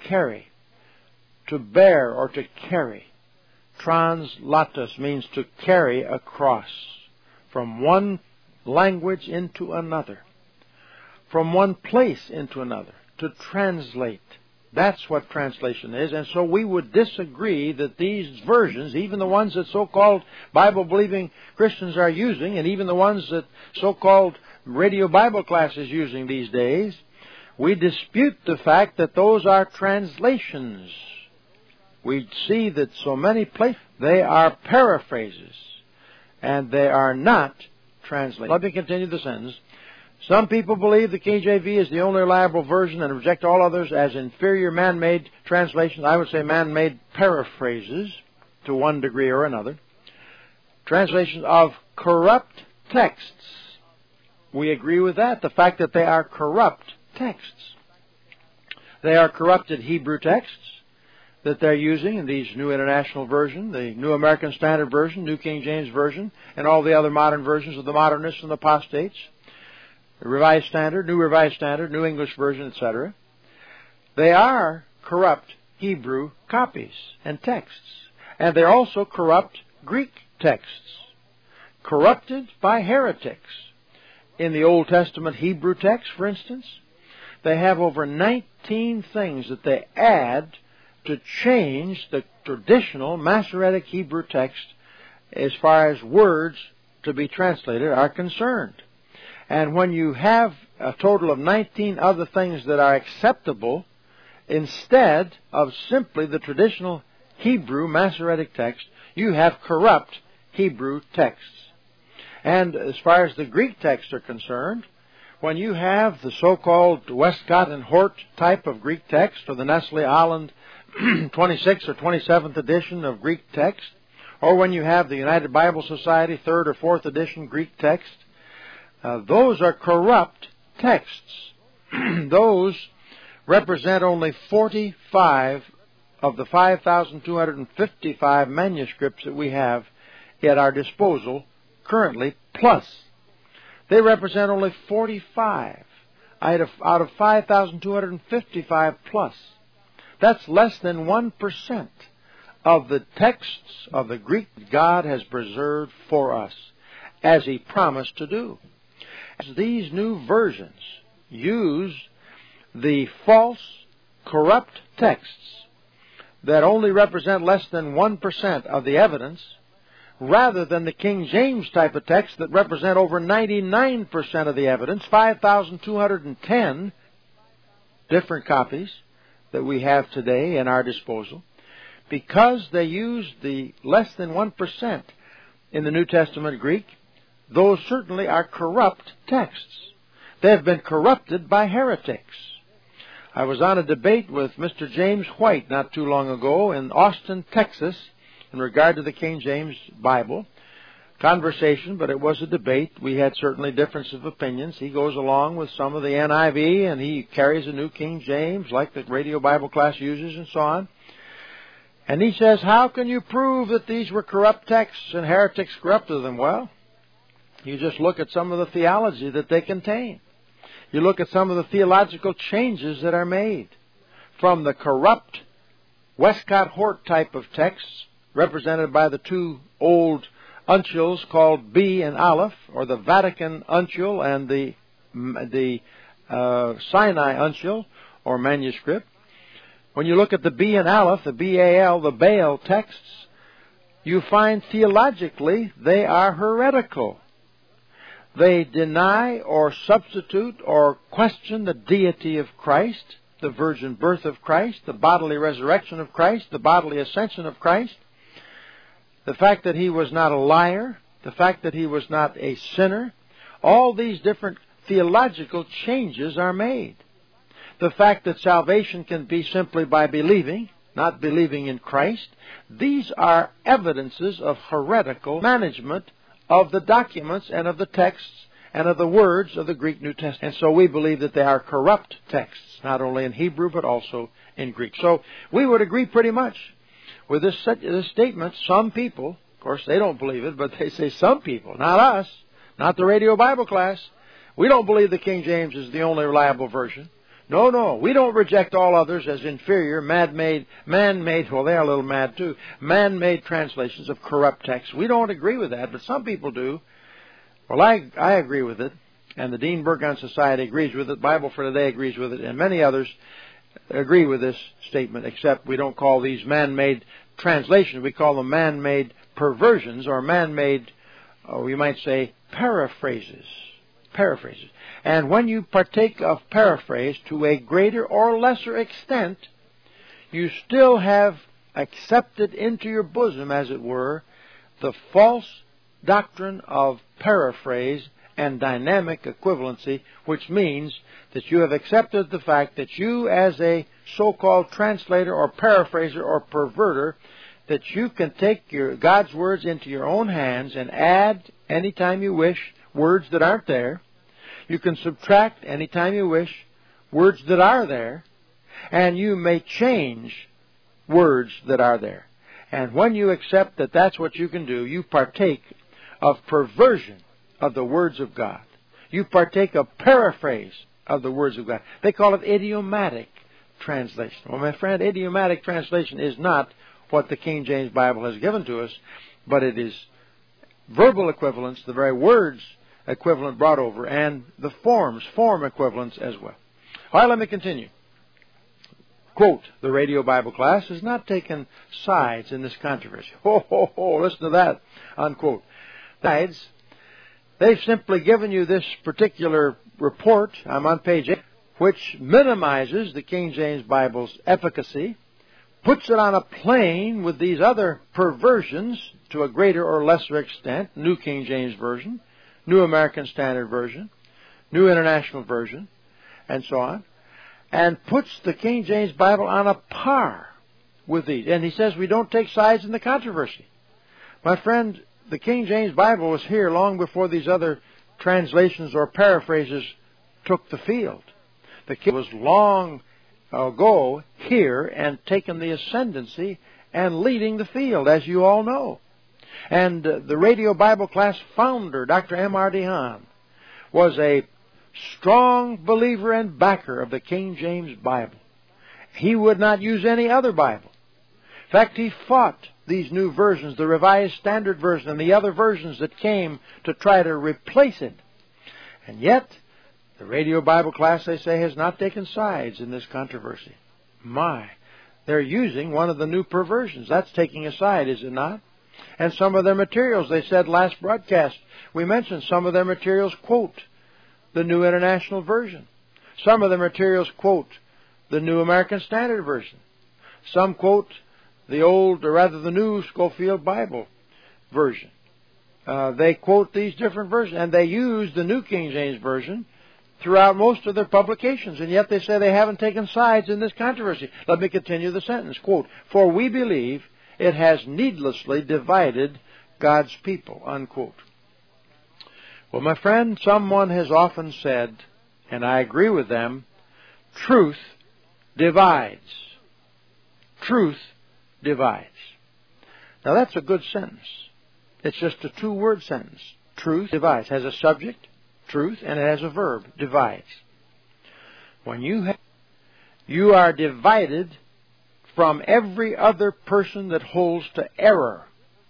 bear or to carry. Translatus means to carry across from one language into another, from one place into another, to translate. That's what translation is. And so we would disagree that these versions, even the ones that so-called Bible-believing Christians are using, and even the ones that so-called Radio Bible Class is using these days, we dispute the fact that those are translations. We see that so many places, they are paraphrases, and they are not translations. Let me continue the sentence. Some people believe the KJV is the only reliable version and reject all others as inferior man-made translations. I would say man-made paraphrases to one degree or another. Translations of corrupt texts. We agree with that, the fact that they are corrupt texts. They are corrupted Hebrew texts that they're using in these New International Version, the New American Standard Version, New King James Version, and all the other modern versions of the modernists and the apostates. The Revised Standard, New English Version, etc. They are corrupt Hebrew copies and texts. And they're also corrupt Greek texts, corrupted by heretics. In the Old Testament Hebrew text, for instance, they have over 19 things that they add to change the traditional Masoretic Hebrew text as far as words to be translated are concerned. And when you have a total of 19 other things that are acceptable instead of simply the traditional Hebrew Masoretic text, you have corrupt Hebrew texts. And as far as the Greek texts are concerned, when you have the so-called Westcott and Hort type of Greek text, or the Nestle Aland 26th or 27th edition of Greek text, or when you have the United Bible Society 3rd or 4th edition Greek text, those are corrupt texts. Those represent only 45 of the 5,255 manuscripts that we have at our disposal currently, plus. They represent only 45 out of 5,255 plus. That's less than 1% of the texts of the Greek God has preserved for us, as He promised to do. As these new versions use the false, corrupt texts that only represent less than 1% of the evidence, rather than the King James type of text that represent over 99% of the evidence, 5,210 different copies that we have today in our disposal, because they use the less than 1% in the New Testament Greek, those certainly are corrupt texts. They have been corrupted by heretics. I was on a debate with Mr. James White not too long ago in Austin, Texas, in regard to the King James Bible. Conversation, but it was a debate. We had certainly differences of opinions. He goes along with some of the NIV, and he carries a New King James, like the Radio Bible Class uses, and so on. And he says, how can you prove that these were corrupt texts and heretics corrupted them? Well, you just look at some of the theology that they contain. You look at some of the theological changes that are made from the corrupt Westcott Hort type of texts, represented by the two old uncials called B and Aleph, or the Vatican uncial and the Sinai uncial, or manuscript. When you look at the B and Aleph, the B-A-L, the Baal texts, you find theologically they are heretical. They deny or substitute or question the deity of Christ, the virgin birth of Christ, the bodily resurrection of Christ, the bodily ascension of Christ, the fact that He was not a liar, the fact that He was not a sinner. All these different theological changes are made. The fact that salvation can be simply by believing, not believing in Christ. These are evidences of heretical management of the documents and of the texts and of the words of the Greek New Testament. And so we believe that they are corrupt texts, not only in Hebrew but also in Greek. So we would agree pretty much with this statement. Some people, of course they don't believe it, but they say some people, not us, not the Radio Bible Class. We don't believe the King James is the only reliable version. No, we don't reject all others as inferior, man-made, well, they're a little mad too, man-made translations of corrupt texts. We don't agree with that, but some people do. Well, I agree with it, and the Dean Burgon Society agrees with it, Bible for Today agrees with it, and many others agree with this statement, except we don't call these man-made translations. We call them man-made perversions, or man-made, or you might say, paraphrases. paraphrases. And when you partake of paraphrase to a greater or lesser extent, you still have accepted into your bosom, as it were, the false doctrine of paraphrase and dynamic equivalency, which means that you have accepted the fact that you, as a so-called translator or paraphraser or perverter, that you can take God's words into your own hands and add anytime you wish words that aren't there. You can subtract anytime you wish words that are there, and you may change words that are there. And when you accept that that's what you can do, you partake of perversion of the words of God. You partake of paraphrase of the words of God. They call it idiomatic translation. Well, my friend, idiomatic translation is not what the King James Bible has given to us, but it is verbal equivalence, the very words equivalent brought over, and the form equivalence as well. All right, let me continue. Quote, the radio Bible class has not taken sides in this controversy. Listen to that, unquote. Sides, they've simply given you this particular report, I'm on page 8, which minimizes the King James Bible's efficacy, puts it on a plane with these other perversions to a greater or lesser extent, New King James Version, New American Standard Version, New International Version, and so on, and puts the King James Bible on a par with these. And he says we don't take sides in the controversy. My friend, the King James Bible was here long before these other translations or paraphrases took the field. The King was long ago here and taken the ascendancy and leading the field, as you all know. And the radio Bible class founder, Dr. M.R.D. Hahn, was a strong believer and backer of the King James Bible. He would not use any other Bible. In fact, he fought these new versions, the Revised Standard Version and the other versions that came to try to replace it. And yet, the radio Bible class, they say, has not taken sides in this controversy. They're using one of the new perversions. That's taking a side, is it not? And some of their materials, they said last broadcast, we mentioned some of their materials quote the New International Version. Some of the materials quote the New American Standard Version. Some quote the New Scofield Bible Version. They quote these different versions, and they use the New King James Version throughout most of their publications, and yet they say they haven't taken sides in this controversy. Let me continue the sentence. Quote, for we believe it has needlessly divided God's people, unquote. Well, my friend, someone has often said, and I agree with them, truth divides. Truth divides. Now that's a good sentence. It's just a two-word sentence. Truth divides. Has a subject, truth, and it has a verb, divides. When you are divided from every other person that holds to error.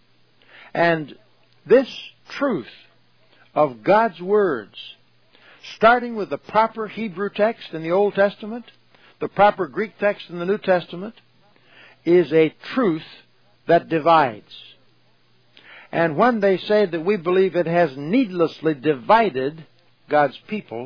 And this truth of God's words, starting with the proper Hebrew text in the Old Testament, the proper Greek text in the New Testament, is a truth that divides. And when they say that we believe it has needlessly divided God's people,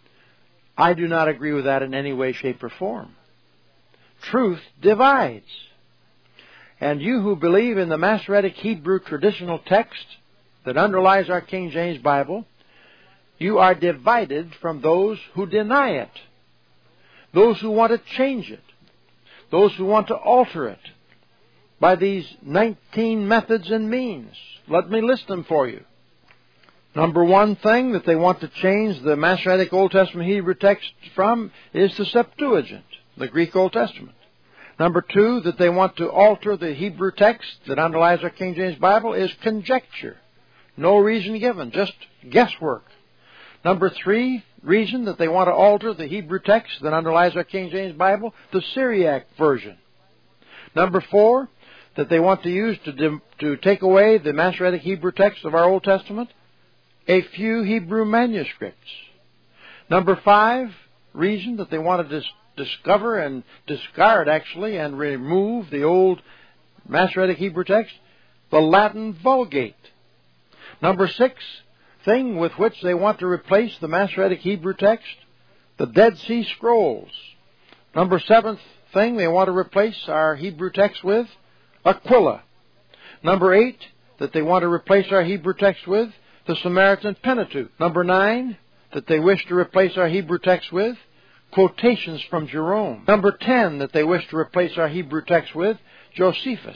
I do not agree with that in any way, shape, or form. Truth divides. And you who believe in the Masoretic Hebrew traditional text that underlies our King James Bible, you are divided from those who deny it, those who want to change it, those who want to alter it by these 19 methods and means. Let me list them for you. Number one thing that they want to change the Masoretic Old Testament Hebrew text from is the Septuagint, the Greek Old Testament. Number two, that they want to alter the Hebrew text that underlies our King James Bible is conjecture. No reason given, just guesswork. Number three, reason that they want to alter the Hebrew text that underlies our King James Bible, the Syriac version. Number four, that they want to use to take away the Masoretic Hebrew text of our Old Testament, a few Hebrew manuscripts. Number five, reason that they want to discover and discard, actually, and remove the old Masoretic Hebrew text, the Latin Vulgate. Number six, thing with which they want to replace the Masoretic Hebrew text, the Dead Sea Scrolls. Number 7th thing they want to replace our Hebrew text with, Aquila. Number 8 that they want to replace our Hebrew text with, the Samaritan Pentateuch. Number 9 that they wish to replace our Hebrew text with, quotations from Jerome. Number 10 that they wish to replace our Hebrew text with, Josephus.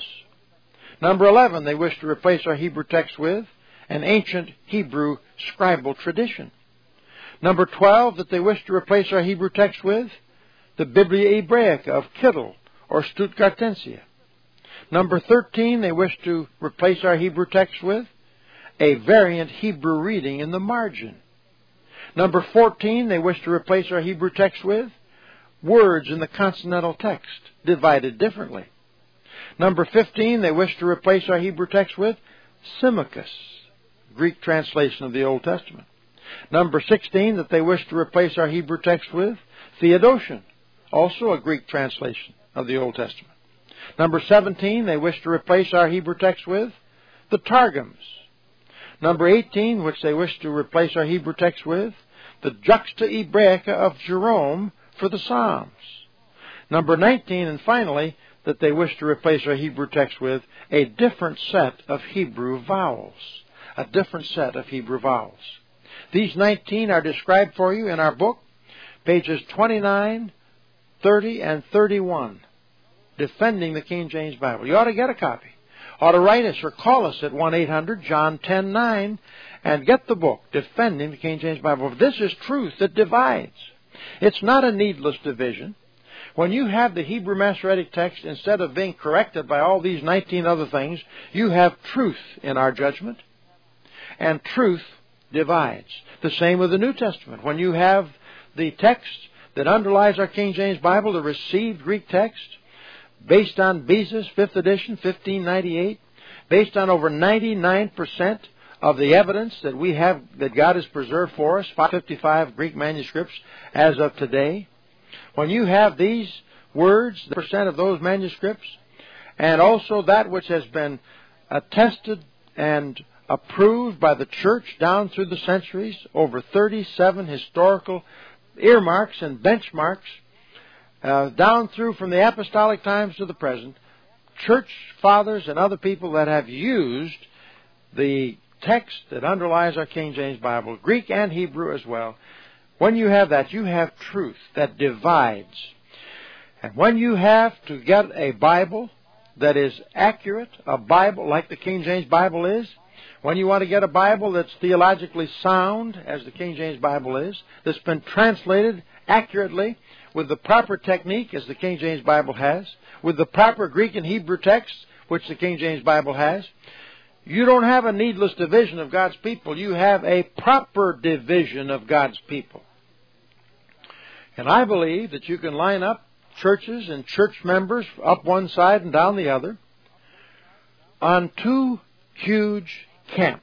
Number 11 they wish to replace our Hebrew text with, an ancient Hebrew scribal tradition. Number 12 that they wish to replace our Hebrew text with, the Biblia Hebraica of Kittel or Stuttgartensia. Number 13 they wish to replace our Hebrew text with, a variant Hebrew reading in the margin. Number 14 they wish to replace our Hebrew text with, words in the consonantal text divided differently. Number 15 they wish to replace our Hebrew text with, Symmachus, Greek translation of the Old Testament. Number 16 that they wish to replace our Hebrew text with, Theodotion, also a Greek translation of the Old Testament. Number 17 they wish to replace our Hebrew text with, the Targums. Number 18, which they wish to replace our Hebrew text with, the Juxta Hebraica of Jerome for the Psalms. Number 19, and finally, that they wish to replace our Hebrew text with, a different set of Hebrew vowels. A different set of Hebrew vowels. These 19 are described for you in our book, pages 29, 30, and 31, Defending the King James Bible. You ought to get a copy. Ought to write us or call us at 1-800-JOHN 10-9 and get the book, Defending the King James Bible. This is truth that divides. It's not a needless division. When you have the Hebrew Masoretic text, instead of being corrected by all these 19 other things, you have truth in our judgment. And truth divides. The same with the New Testament. When you have the text that underlies our King James Bible, the received Greek text, based on Beza's 5th edition, 1598, based on over 99% of the evidence that we have, that God has preserved for us, 555 Greek manuscripts as of today. When you have these words, the percent of those manuscripts, and also that which has been attested and approved by the church down through the centuries, over 37 historical earmarks and benchmarks, down through from the apostolic times to the present, church fathers and other people that have used the text that underlies our King James Bible, Greek and Hebrew as well. When you have that, you have truth that divides. And when you have to get a Bible that is accurate, a Bible like the King James Bible is, when you want to get a Bible that's theologically sound, as the King James Bible is, that's been translated accurately, with the proper technique, as the King James Bible has, with the proper Greek and Hebrew texts, which the King James Bible has, you don't have a needless division of God's people. You have a proper division of God's people. And I believe that you can line up churches and church members up one side and down the other on two huge camps.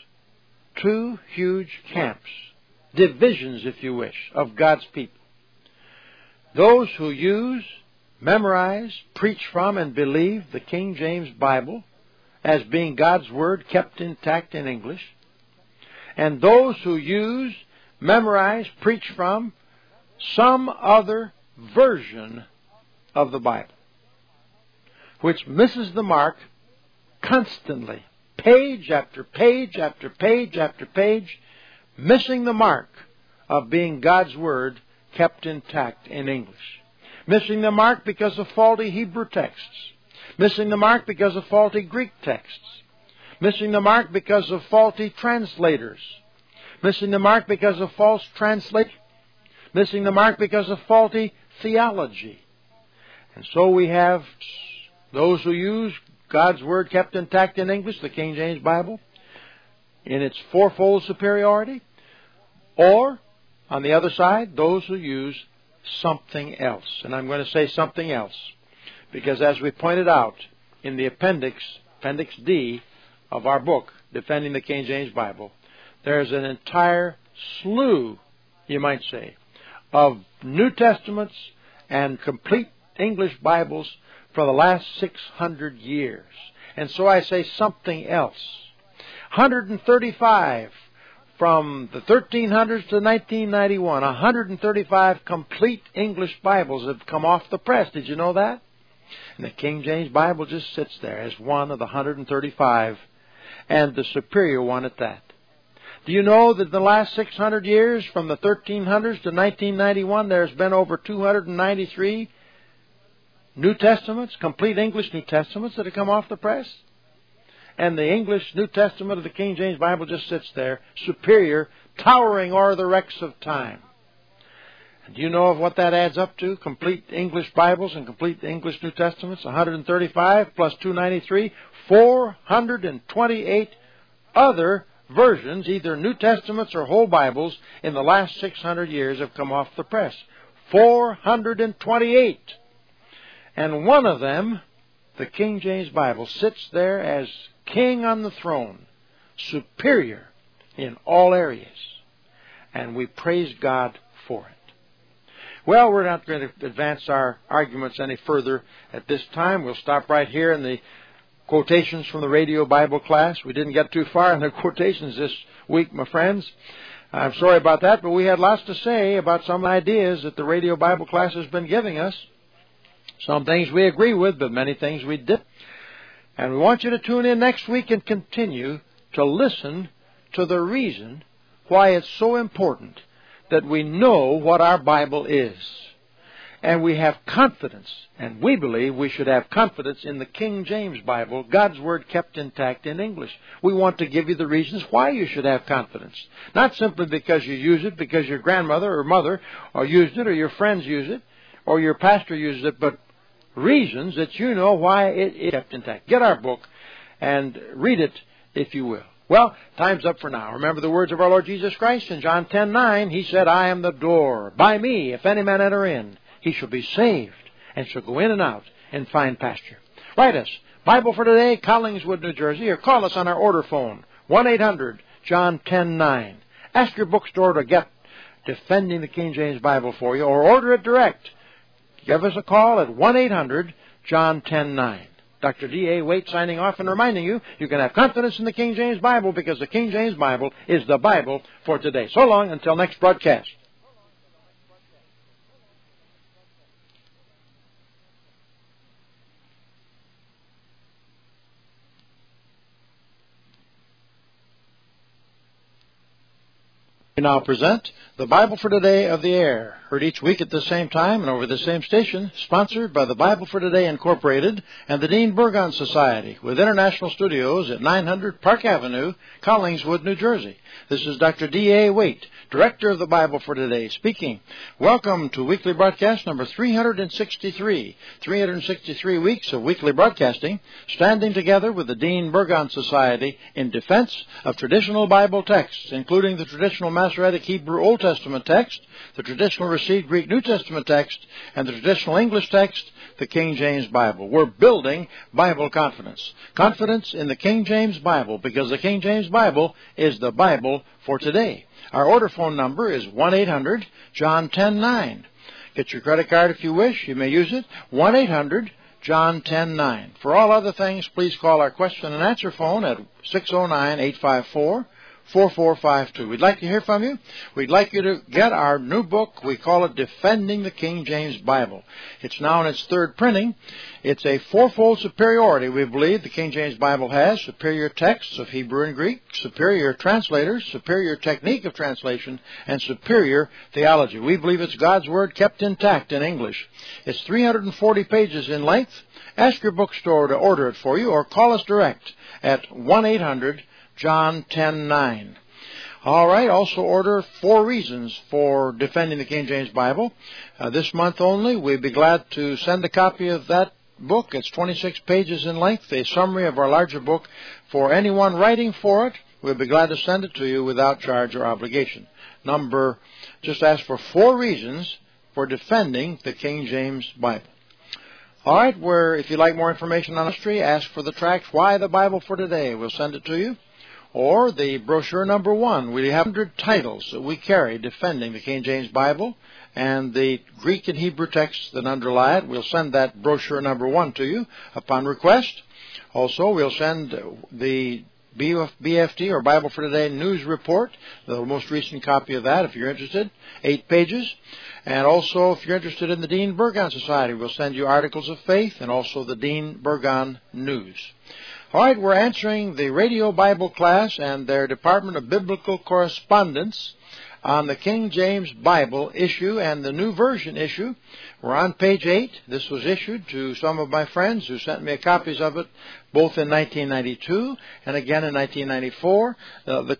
Two huge camps. Divisions, if you wish, of God's people. Those who use, memorize, preach from, and believe the King James Bible as being God's Word kept intact in English. And those who use, memorize, preach from some other version of the Bible, which misses the mark constantly, page after page after page after page, missing the mark of being God's Word kept intact in English. Missing the mark because of faulty Hebrew texts. Missing the mark because of faulty Greek texts. Missing the mark because of faulty translators. Missing the mark because of false translation. Missing the mark because of faulty theology. And so we have those who use God's Word kept intact in English, the King James Bible, in its fourfold superiority, or on the other side, those who use something else. And I'm going to say something else, because as we pointed out in the Appendix D of our book, Defending the King James Bible, there's an entire slew, you might say, of New Testaments and complete English Bibles for the last 600 years. And so I say something else. 135 from the 1300s to 1991, 135 complete English Bibles have come off the press. Did you know that? And the King James Bible just sits there as one of the 135, and the superior one at that. Do you know that in the last 600 years, from the 1300s to 1991, there's been over 293 New Testaments, complete English New Testaments that have come off the press? And the English New Testament of the King James Bible just sits there, superior, towering o'er the wrecks of time. And do you know of what that adds up to? Complete English Bibles and complete English New Testaments, 135 plus 293, 428 other versions, either New Testaments or whole Bibles, in the last 600 years have come off the press. 428. And one of them, the King James Bible, sits there as king on the throne, superior in all areas. And we praise God for it. Well, we're not going to advance our arguments any further at this time. We'll stop right here in the quotations from the radio Bible class. We didn't get too far in the quotations this week, my friends. I'm sorry about that, but we had lots to say about some ideas that the radio Bible class has been giving us. Some things we agree with, but many things we didn't. And we want you to tune in next week and continue to listen to the reason why it's so important that we know what our Bible is. And we have confidence, and we believe we should have confidence in the King James Bible, God's Word kept intact in English. We want to give you the reasons why you should have confidence. Not simply because you use it, because your grandmother or mother or used it, or your friends use it, or your pastor uses it, but reasons that you know why it is kept intact. Get our book and read it, if you will. Well, time's up for now. Remember the words of our Lord Jesus Christ in John 10:9. He said, I am the door. By me, if any man enter in, he shall be saved and shall go in and out and find pasture. Write us, Bible for Today, Collingswood, New Jersey, or call us on our order phone, 1-800-JOHN 10-9. Ask your bookstore to get Defending the King James Bible for you, or order it direct. Give us a call at 1-800-JOHN 10-9. Dr. D.A. Waite signing off and reminding you, you can have confidence in the King James Bible because the King James Bible is the Bible for today. So long until next broadcast. We now present the Bible for Today of the Air, heard each week at the same time and over the same station, sponsored by the Bible for Today Incorporated and the Dean Burgon Society, with international studios at 900 Park Avenue, Collingswood, New Jersey. This is Dr. D.A. Waite, Director of the Bible for Today, speaking. Welcome to weekly broadcast number 363. 363 weeks of weekly broadcasting, standing together with the Dean Burgon Society in defense of traditional Bible texts, including the traditional Masoretic Hebrew Old Testament text, the traditional received Greek New Testament text, and the traditional English text, the King James Bible. We're building Bible confidence. Confidence in the King James Bible, because the King James Bible is the Bible for today. Our order phone number is 1-800-JOHN 10-9. Get your credit card if you wish. You may use it. 1-800-JOHN 10-9. For all other things, please call our question and answer phone at 609-854-4452. We'd like to hear from you. We'd like you to get our new book. We call it Defending the King James Bible. It's now in its third printing. It's a fourfold superiority, we believe, the King James Bible has. Superior texts of Hebrew and Greek, superior translators, superior technique of translation, and superior theology. We believe it's God's Word kept intact in English. It's 340 pages in length. Ask your bookstore to order it for you, or call us direct at 1-800-JOHN 10-9. All right, also order 4 reasons for defending the King James Bible. This month only, we'd be glad to send a copy of that book. It's 26 pages in length, a summary of our larger book. For anyone writing for it, we'll be glad to send it to you without charge or obligation. Just ask for 4 reasons for defending the King James Bible. All right, if you'd like more information on history, ask for the tract, Why the Bible for Today. We'll send it to you. Or the brochure number 1. We have 100 titles that we carry defending the King James Bible and the Greek and Hebrew texts that underlie it. We'll send that brochure number 1 to you upon request. Also, we'll send the BFT, or Bible for Today News Report, the most recent copy of that if you're interested, 8 pages. And also, if you're interested in the Dean Burgon Society, we'll send you Articles of Faith and also the Dean Burgon News. All right, we're answering the Radio Bible class and their Department of Biblical Correspondence on the King James Bible issue and the New Version issue. We're on page 8. This was issued to some of my friends who sent me copies of it both in 1992 and again in 1994. The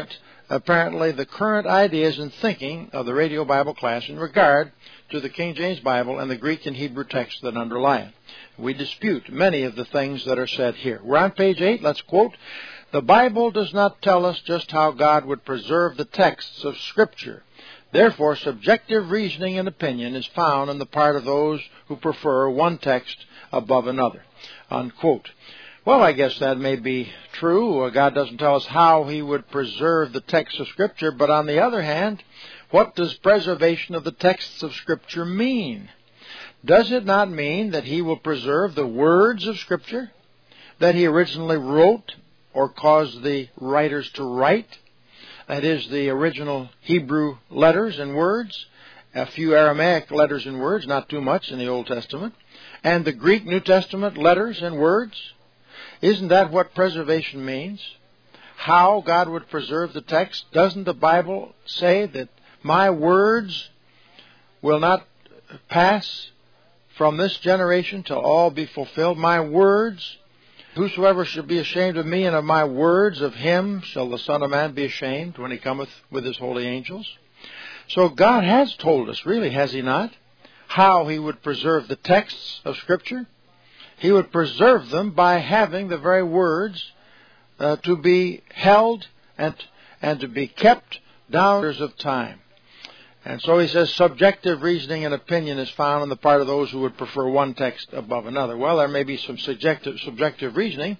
current ideas and thinking of the Radio Bible class in regard to the King James Bible and the Greek and Hebrew texts that underlie it. We dispute many of the things that are said here. We're on page 8. Let's quote, "The Bible does not tell us just how God would preserve the texts of Scripture. Therefore, subjective reasoning and opinion is found on the part of those who prefer one text above another." Unquote. Well, I guess that may be true. God doesn't tell us how He would preserve the texts of Scripture, but on the other hand, what does preservation of the texts of Scripture mean? Does it not mean that He will preserve the words of Scripture that He originally wrote or caused the writers to write? That is, the original Hebrew letters and words, a few Aramaic letters and words, not too much in the Old Testament, and the Greek New Testament letters and words. Isn't that what preservation means? How God would preserve the text? Doesn't the Bible say that my words will not pass from this generation till all be fulfilled? My words, whosoever shall be ashamed of me and of my words, of him shall the Son of Man be ashamed when He cometh with His holy angels. So God has told us, really, has He not, how He would preserve the texts of Scripture? He would preserve them by having the very words to be held and to be kept down years of time. And so He says subjective reasoning and opinion is found on the part of those who would prefer one text above another. Well, there may be some subjective reasoning,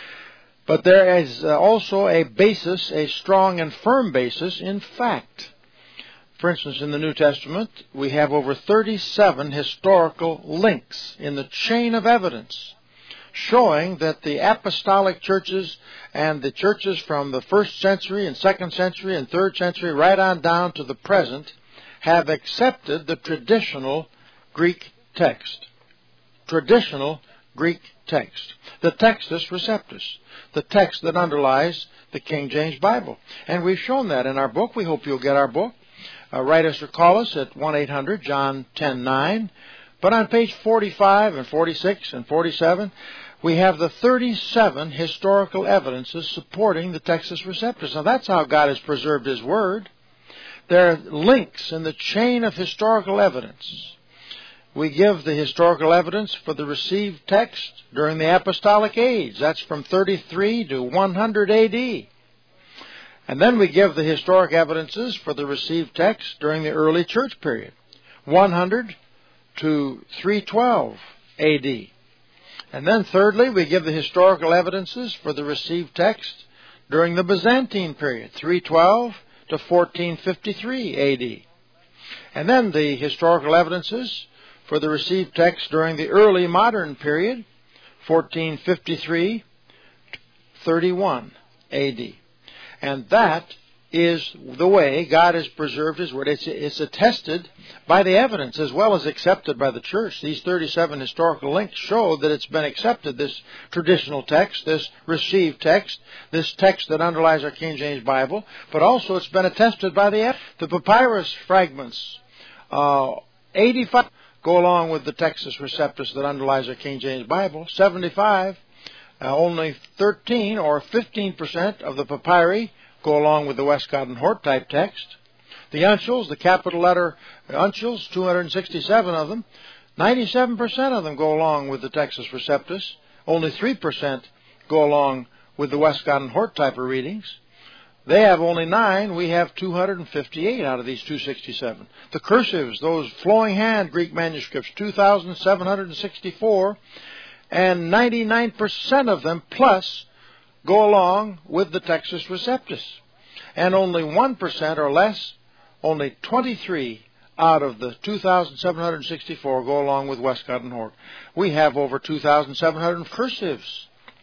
but there is also a basis, a strong and firm basis in fact. For instance, in the New Testament, we have over 37 historical links in the chain of evidence showing that the apostolic churches and the churches from the 1st century and 2nd century and 3rd century right on down to the present have accepted the traditional Greek text. Traditional Greek text. The Textus Receptus. The text that underlies the King James Bible. And we've shown that in our book. We hope you'll get our book. Write us or call us at 1-800-JOHN 10-9. But on page 45 and 46 and 47, we have the 37 historical evidences supporting the Textus Receptus. Now that's how God has preserved His Word. There are links in the chain of historical evidence. We give the historical evidence for the received text during the Apostolic Age. That's from 33 to 100 A.D. And then we give the historic evidences for the received text during the early church period, 100 to 312 A.D. And then thirdly, we give the historical evidences for the received text during the Byzantine period, 312 to 1453 A.D. And then the historical evidences for the received text during the early modern period, 1453 to 31 A.D. And that is the way God has preserved His Word. It's attested by the evidence as well as accepted by the church. These 37 historical links show that it's been accepted, this traditional text, this received text, this text that underlies our King James Bible, but also it's been attested by the papyrus fragments. 85 go along with the Textus Receptus that underlies our King James Bible. 75, only 13 or 15% of the papyri go along with the Westcott and Hort type text. The uncials, the capital letter uncials, 267 of them, 97% of them go along with the Textus Receptus. Only 3% go along with the Westcott and Hort type of readings. They have only 9. We have 258 out of these 267. The cursives, those flowing hand Greek manuscripts, 2,764, and 99% of them plus go along with the Textus Receptus. And only 1% or less, only 23 out of the 2,764 go along with Westcott and Hort. We have over 2,700 cursives.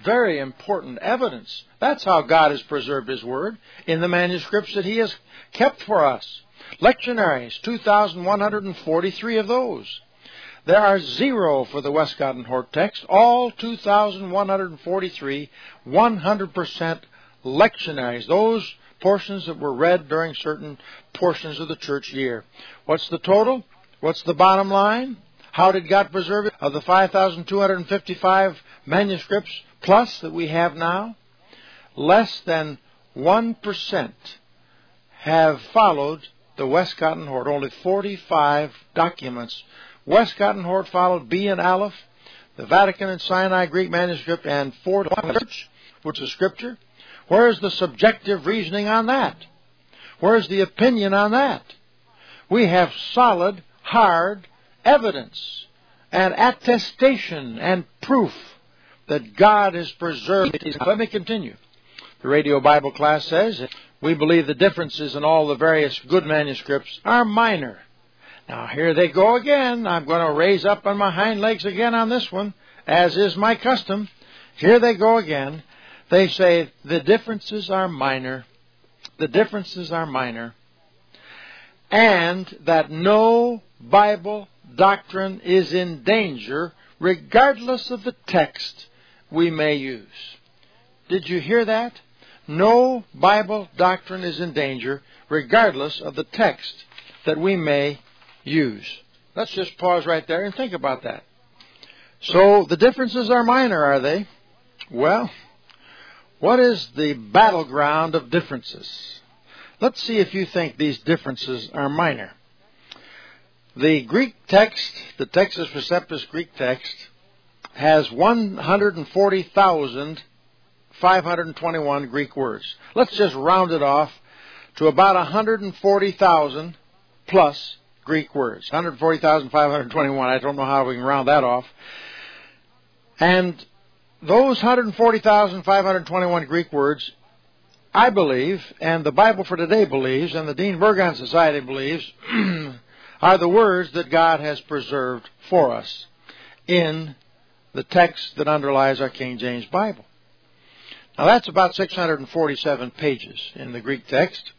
Very important evidence. That's how God has preserved His Word in the manuscripts that He has kept for us. Lectionaries, 2,143 of those. There are 0 for the Westcott and Hort text. All 2,143, 100% lectionaries. Those portions that were read during certain portions of the church year. What's the total? What's the bottom line? How did God preserve it? Of the 5,255 manuscripts plus that we have now, less than 1% have followed the Westcott and Hort. Only 45 documents. Westcott and Hort followed B and Aleph, the Vatican and Sinai Greek manuscript, and 4 church, which is Scripture. Where is the subjective reasoning on that? Where is the opinion on that? We have solid, hard evidence and attestation and proof that God has preserved it. Let me continue. The Radio Bible class says, we believe the differences in all the various good manuscripts are minor. Now, here they go again. I'm going to raise up on my hind legs again on this one, as is my custom. Here they go again. They say the differences are minor. The differences are minor. And that no Bible doctrine is in danger, regardless of the text we may use. Did you hear that? No Bible doctrine is in danger, regardless of the text that we may use. Let's just pause right there and think about that. So, the differences are minor, are they? Well, what is the battleground of differences? Let's see if you think these differences are minor. The Greek text, the Textus Receptus Greek text, has 140,521 Greek words. Let's just round it off to about 140,000 plus Greek words. 140,521. I don't know how we can round that off. And those 140,521 Greek words, I believe, and the Bible for Today believes, and the Dean Burgon Society believes, are the words that God has preserved for us in the text that underlies our King James Bible. Now that's about 647 pages in the Greek text,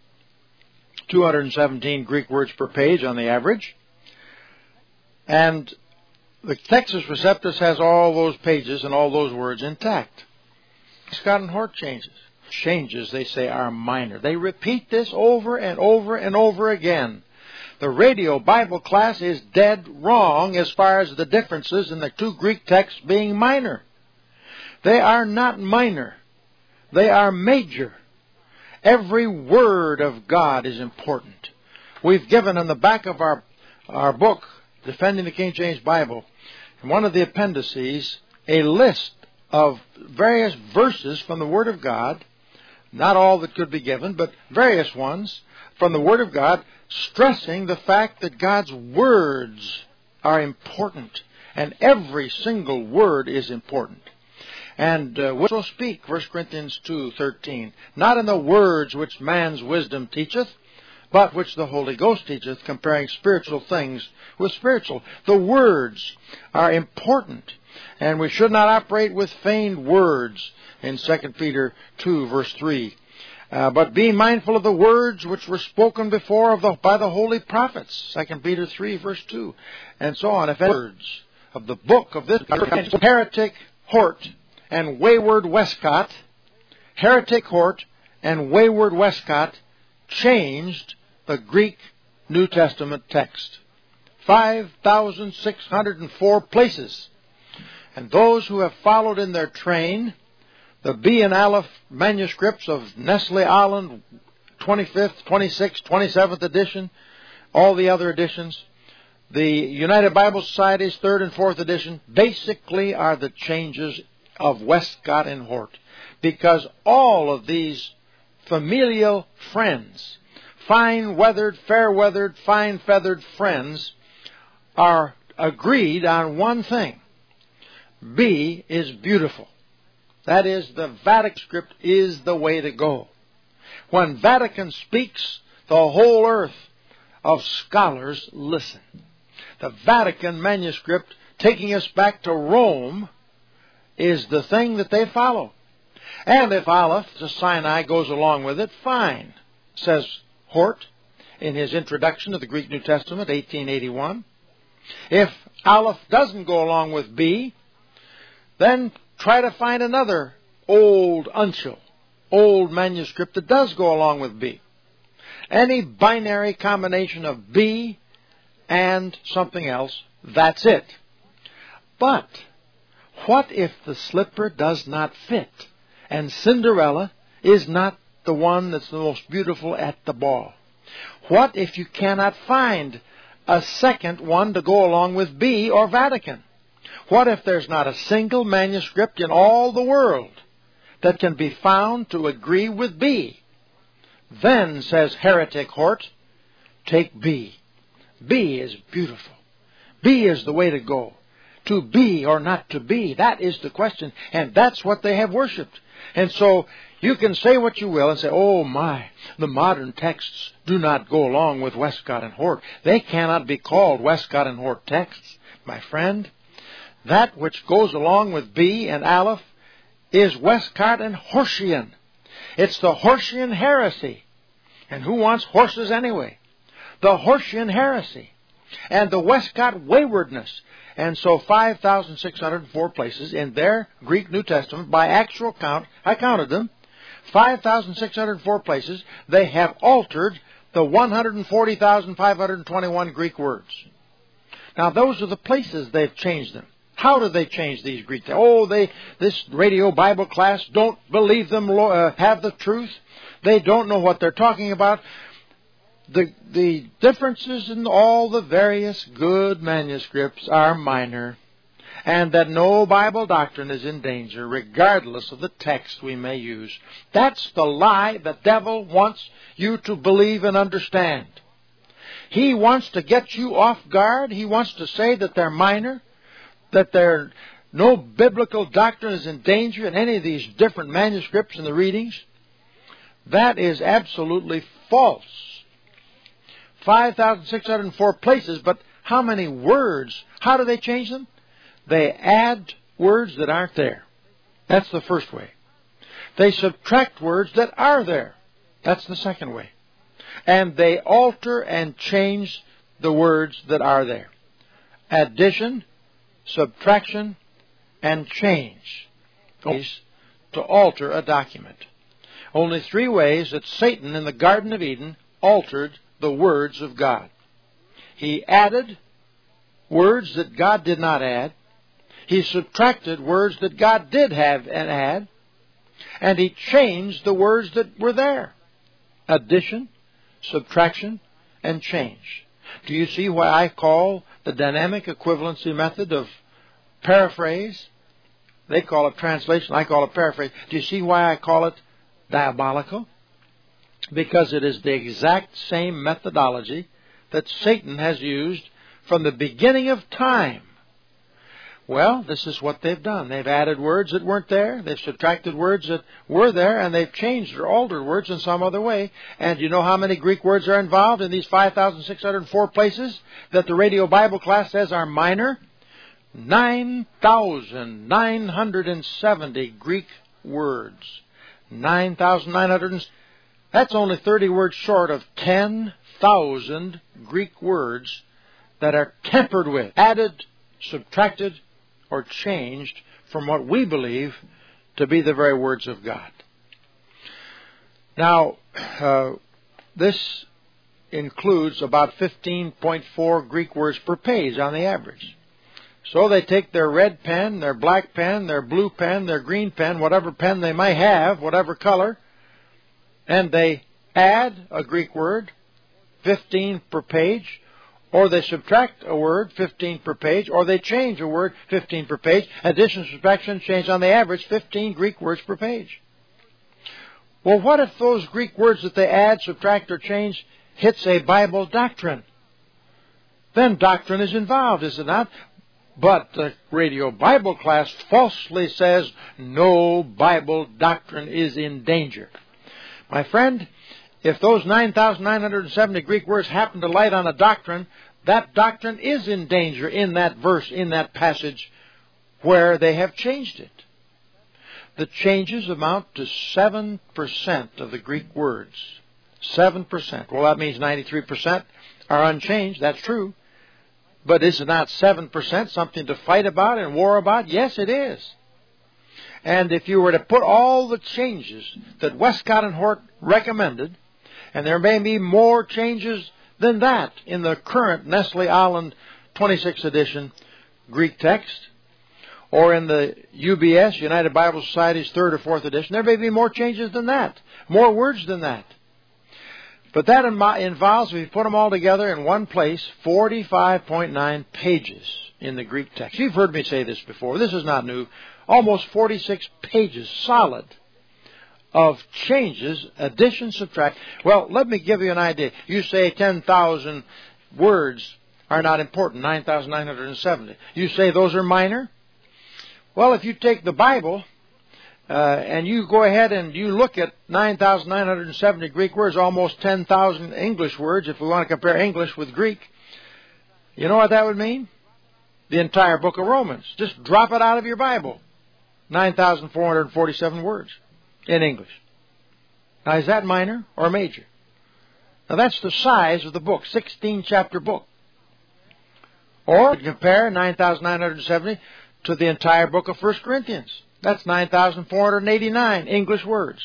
217 Greek words per page on the average, and the Textus Receptus has all those pages and all those words intact. Scott and Hort changes, they say, are minor. They repeat this over and over and over again. The Radio Bible class is dead wrong as far as the differences in the two Greek texts being minor. They are not minor. They are major. Every word of God is important. We've given in the back of our book, Defending the King James Bible, in one of the appendices, a list of various verses from the Word of God, not all that could be given, but various ones from the Word of God, stressing the fact that God's words are important, and every single word is important. And we shall speak, 1 Corinthians 2:13, not in the words which man's wisdom teacheth, but which the Holy Ghost teacheth, comparing spiritual things with spiritual. The words are important, and we should not operate with feigned words in 2 Peter 2, verse 3. But be mindful of the words which were spoken before by the holy prophets, 2 Peter 3, verse 2, and so on. If any words of the book of this heretic Hort and wayward Westcott, heretic Hort and wayward Westcott changed the Greek New Testament text. 5,604 places. And those who have followed in their train, the B and Aleph manuscripts of Nestle Aland, 25th, 26th, 27th edition, all the other editions, the United Bible Society's 3rd and 4th edition, basically are the changes of Westcott and Hort. Because all of these familial friends, fine-weathered, fair-weathered, fine-feathered friends, are agreed on one thing. B is beautiful. That is, the Vatican script is the way to go. When Vatican speaks, the whole earth of scholars listen. The Vatican manuscript, taking us back to Rome, is the thing that they follow. And if Aleph, the Sinai, goes along with it, fine, says Hort in his introduction to the Greek New Testament, 1881. If Aleph doesn't go along with B, then try to find another old uncial, old manuscript that does go along with B. Any binary combination of B and something else, that's it. But what if the slipper does not fit and Cinderella is not the one that's the most beautiful at the ball? What if you cannot find a second one to go along with B or Vatican? What if there's not a single manuscript in all the world that can be found to agree with B? Then, says heretic Hort, take B. B is beautiful. B is the way to go. To be or not to be, that is the question. And that's what they have worshipped. And so you can say what you will and say, oh my, the modern texts do not go along with Westcott and Hort. They cannot be called Westcott and Hort texts. My friend, that which goes along with B and Aleph is Westcott and Hortian. It's the Hortian heresy. And who wants horses anyway? The Hortian heresy. And the Westcott waywardness. And so 5,604 places in their Greek New Testament, by actual count, I counted them, 5,604 places, they have altered the 140,521 Greek words. Now those are the places they've changed them. How do they change these Greek? This radio Bible class don't believe them have the truth. They don't know what they're talking about. The differences in all the various good manuscripts are minor, and that no Bible doctrine is in danger, regardless of the text we may use. That's the lie the devil wants you to believe and understand. He wants to get you off guard. He wants to say that they're minor, that no biblical doctrine is in danger in any of these different manuscripts and the readings. That is absolutely false. 5,604 places, but how many words? How do they change them? They add words that aren't there. That's the first way. They subtract words that are there. That's the second way. And they alter and change the words that are there. Addition, subtraction, and change. To alter a document. Only three ways that Satan in the Garden of Eden altered the words of God. He added words that God did not add. He subtracted words that God did have and add. And he changed the words that were there. Addition, subtraction, and change. Do you see why I call the dynamic equivalency method of paraphrase? They call it translation. I call it paraphrase. Do you see why I call it diabolical? Because it is the exact same methodology that Satan has used from the beginning of time. Well, this is what they've done. They've added words that weren't there. They've subtracted words that were there, and they've changed or altered words in some other way. And you know how many Greek words are involved in these 5,604 places that the radio Bible class says are minor? 9,970 Greek words. 9,970. That's only 30 words short of 10,000 Greek words that are tampered with, added, subtracted, or changed from what we believe to be the very words of God. Now, this includes about 15.4 Greek words per page on the average. So they take their red pen, their black pen, their blue pen, their green pen, whatever pen they may have, whatever color, and they add a Greek word, 15 per page, or they subtract a word, 15 per page, or they change a word, 15 per page. Addition, subtraction, change on the average, 15 Greek words per page. Well, what if those Greek words that they add, subtract, or change hits a Bible doctrine? Then doctrine is involved, is it not? But the radio Bible class falsely says no Bible doctrine is in danger. My friend, if those 9,970 Greek words happen to light on a doctrine, that doctrine is in danger in that verse, in that passage, where they have changed it. the changes amount to 7% of the Greek words. 7%. Well, that means 93% are unchanged. That's true. But is it not 7% something to fight about and war about? Yes, it is. And if you were to put all the changes that Westcott and Hort recommended, and there may be more changes than that in the current Nestle Aland 26th edition Greek text, or in the UBS, United Bible Society's 3rd or 4th edition, there may be more changes than that, more words than that. But that involves, if you put them all together in one place, 45.9 pages in the Greek text. You've heard me say this before. This is not new. Almost 46 pages solid of changes, addition, subtract. Well, let me give you an idea. You say 10,000 words are not important, 9,970. You say those are minor? Well, if you take the Bible and you go ahead and you look at 9,970 Greek words, almost 10,000 English words, if we want to compare English with Greek, you know what that would mean? The entire book of Romans. Just drop it out of your Bible. 9,447 words in English. Now, is that minor or major? Now, that's the size of the book, 16-chapter book. Or compare 9,970 to the entire book of 1 Corinthians. That's 9,489 English words.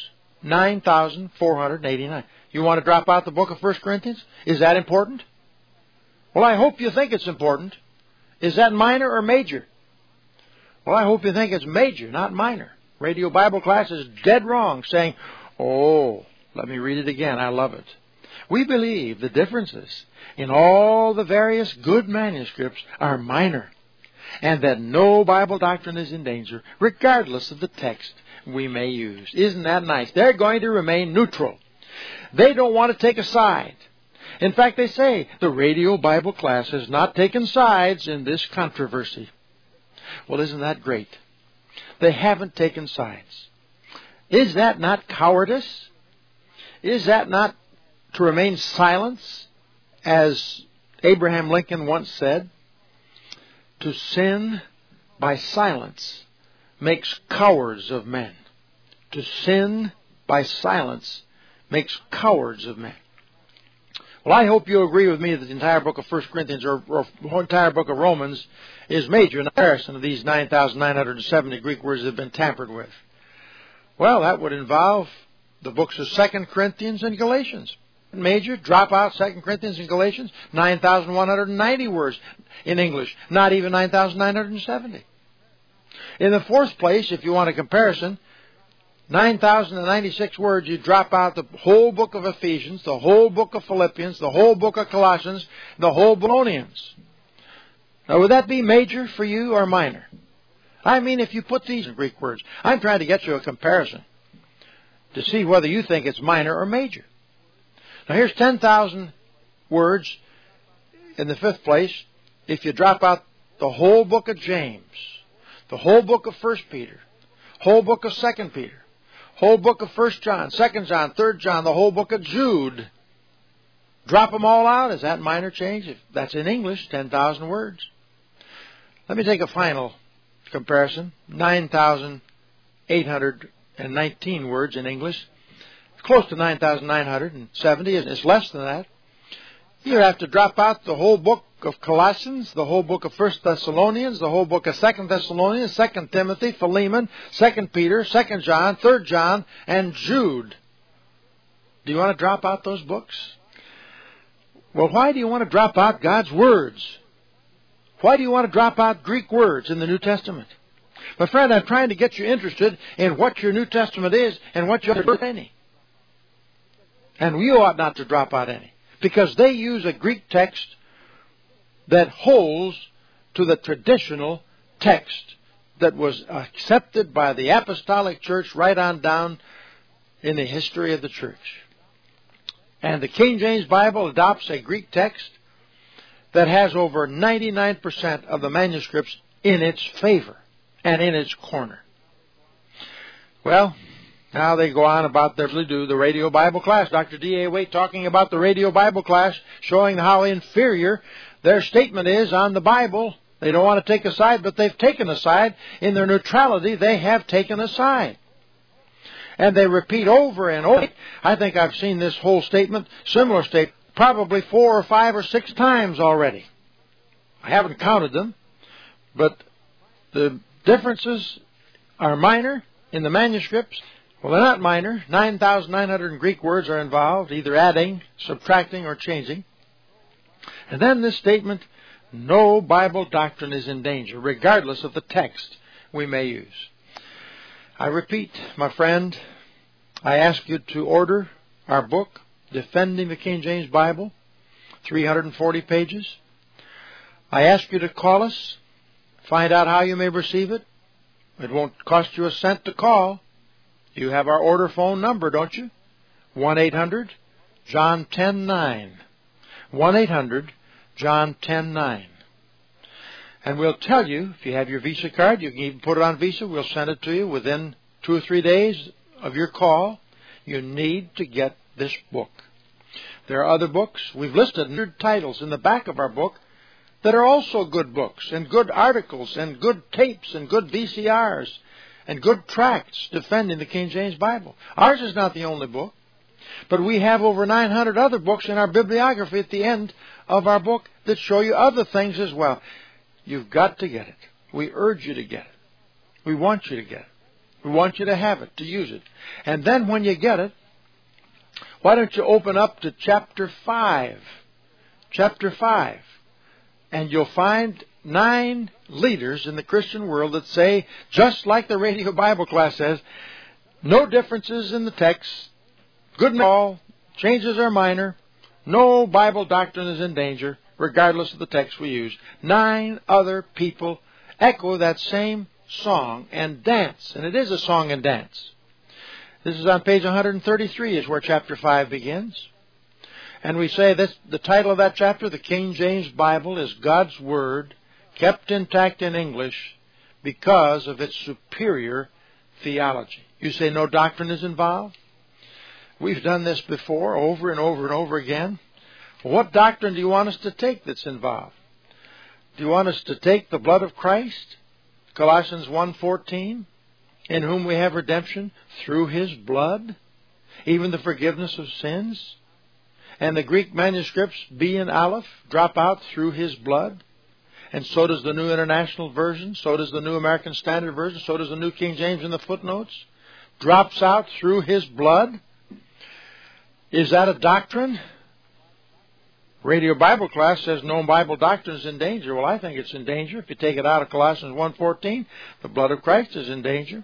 9,489. You want to drop out the book of 1 Corinthians? Is that important? Well, I hope you think it's important. Is that minor or major? Well, I hope you think it's major, not minor. Radio Bible Class is dead wrong saying, oh, let me read it again. I love it. We believe the differences in all the various good manuscripts are minor, and that no Bible doctrine is in danger, regardless of the text we may use. Isn't that nice? They're going to remain neutral. They don't want to take a side. In fact, they say the Radio Bible Class has not taken sides in this controversy. Well, isn't that great? They haven't taken sides. Is that not cowardice? Is that not to remain silent, as Abraham Lincoln once said? To sin by silence makes cowards of men. To sin by silence makes cowards of men. Well, I hope you agree with me that the entire book of 1 Corinthians or the entire book of Romans is major in comparison to these 9,970 Greek words that have been tampered with. Well, that would involve the books of 2 Corinthians and Galatians. Major, drop out 2 Corinthians and Galatians, 9,190 words in English, not even 9,970. In the fourth place, if you want a comparison, 9,096 words, you drop out the whole book of Ephesians, the whole book of Philippians, the whole book of Colossians, the whole Thessalonians. Now, would that be major for you or minor? I mean, if you put these in Greek words, I'm trying to get you a comparison to see whether you think it's minor or major. Now, here's 10,000 words in the fifth place. If you drop out the whole book of James, the whole book of 1 Peter, whole book of 2 Peter, whole book of 1 John, 2 John, 3 John, the whole book of Jude, drop them all out. Is that minor change? If that's in English, 10,000 words. Let me take a final comparison. 9,819 words in English. Close to 9,970. It's less than that. You have to drop out the whole book of Colossians, the whole book of 1 Thessalonians, the whole book of 2 Thessalonians, 2 Timothy, Philemon, 2 Peter, 2 John, 3 John, and Jude. Do you want to drop out those books? Well, why do you want to drop out God's words? Why do you want to drop out Greek words in the New Testament? My friend, I'm trying to get you interested in what your New Testament is and what you ought to drop any. And you ought not to drop out any, because they use a Greek text that holds to the traditional text that was accepted by the Apostolic Church right on down in the history of the church. And the King James Bible adopts a Greek text that has over 99% of the manuscripts in its favor and in its corner. Well, now they go on about the Radio Bible Class. Dr. D.A. Waite talking about the Radio Bible Class, showing how inferior their statement is on the Bible They don't want to take a side, but they've taken a side. In their neutrality, they have taken a side. And they repeat over and over. I think I've seen this whole statement, similar statement, probably 4 or 5 or 6 times already. I haven't counted them, but the differences are minor in the manuscripts. Well, they're not minor. 9,900 Greek words are involved, either adding, subtracting, or changing. And then this statement, no Bible doctrine is in danger, regardless of the text we may use. I repeat, my friend, I ask you to order our book, Defending the King James Bible, 340 pages. I ask you to call us, find out how you may receive it. It won't cost you a cent to call. You have our order phone number, don't you? 1-800-JOHN 10-9. 1-800-JOHN 10-9. And we'll tell you, if you have your Visa card, you can even put it on Visa. We'll send it to you within 2 or 3 days of your call. You need to get this book. There are other books. We've listed 100 titles in the back of our book that are also good books and good articles and good tapes and good VCRs and good tracts defending the King James Bible. Ours is not the only book, but we have over 900 other books in our bibliography at the end of our book that show you other things as well. You've got to get it. We urge you to get it. We want you to get it. We want you to have it, to use it. And then when you get it, why don't you open up to chapter 5? Chapter 5. And you'll find 9 leaders in the Christian world that say, just like the Radio Bible Class says, no differences in the text, good and all, changes are minor, no Bible doctrine is in danger, regardless of the text we use. 9 other people echo that same song and dance. And it is a song and dance. This is on page 133 is where chapter 5 begins. And we say this, the title of that chapter, the King James Bible, is God's Word, kept intact in English because of its superior theology. You say no doctrine is involved? We've done this before, over and over and over again. What doctrine do you want us to take that's involved? Do you want us to take the blood of Christ? Colossians 1:14, in whom we have redemption through His blood, even the forgiveness of sins. And the Greek manuscripts, B and Aleph, drop out through His blood. And so does the New International Version, so does the New American Standard Version, so does the New King James in the footnotes. Drops out through His blood. Is that a doctrine? Radio Bible Class says no Bible doctrine is in danger. Well, I think it's in danger. If you take it out of Colossians 1:14, the blood of Christ is in danger.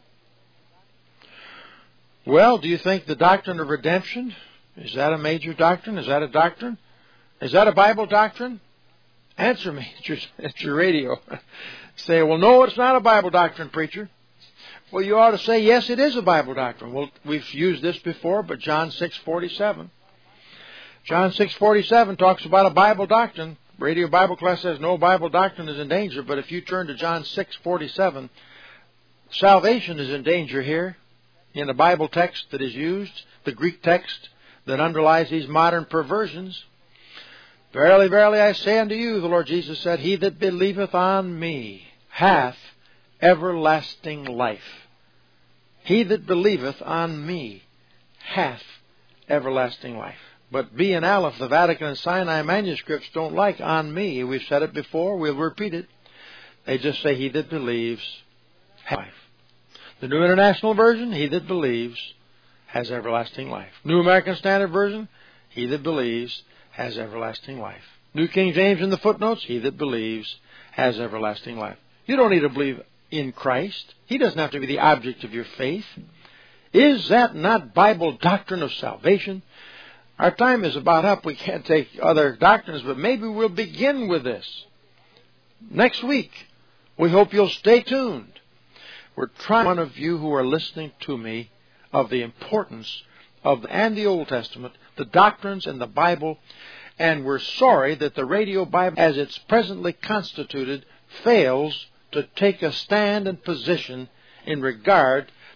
Well, do you think the doctrine of redemption, is that a major doctrine? Is that a doctrine? Is that a Bible doctrine? Answer me at your radio. Say, well, no, it's not a Bible doctrine, preacher. Well, you ought to say, yes, it is a Bible doctrine. Well, we've used this before, but John 6:47. John 6:47 talks about a Bible doctrine. Radio Bible Class says no Bible doctrine is in danger, but if you turn to John 6:47, salvation is in danger here in the Bible text that is used, the Greek text that underlies these modern perversions. Verily, verily, I say unto you, the Lord Jesus said, he that believeth on me hath everlasting life. He that believeth on me hath everlasting life. But B and Aleph, the Vatican and Sinai manuscripts don't like on me. We've said it before. We'll repeat it. They just say he that believes has life. The New International Version, he that believes has everlasting life. New American Standard Version, he that believes has everlasting life. New King James in the footnotes, he that believes has everlasting life. You don't need to believe in Christ. He doesn't have to be the object of your faith. Is that not Bible doctrine of salvation? Our time is about up. We can't take other doctrines, but maybe we'll begin with this next week. We hope you'll stay tuned. We're trying, one of you who are listening to me, of the importance of and the Old Testament, the doctrines in the Bible, and we're sorry that the Radio Bible, as it's presently constituted, fails to take a stand and position in regard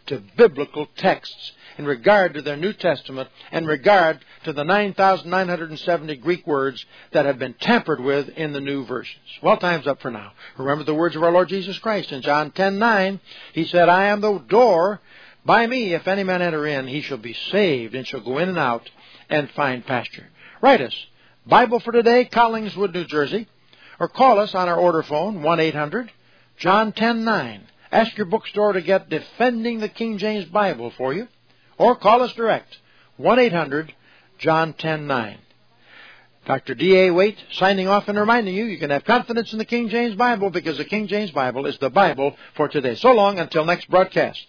to biblical texts in regard to their New Testament and in regard to the 9,970 Greek words that have been tampered with in the new versions. Well, time's up for now. Remember the words of our Lord Jesus Christ in John 10:9. He said, I am the door. By me, if any man enter in, he shall be saved and shall go in and out and find pasture. Write us, Bible for Today, Collingswood, New Jersey, or call us on our order phone, 1-800, John 10:9. Ask your bookstore to get Defending the King James Bible for you, or call us direct, 1-800, John 10:9. Dr. D.A. Waite signing off and reminding you can have confidence in the King James Bible because the King James Bible is the Bible for today. So long until next broadcast.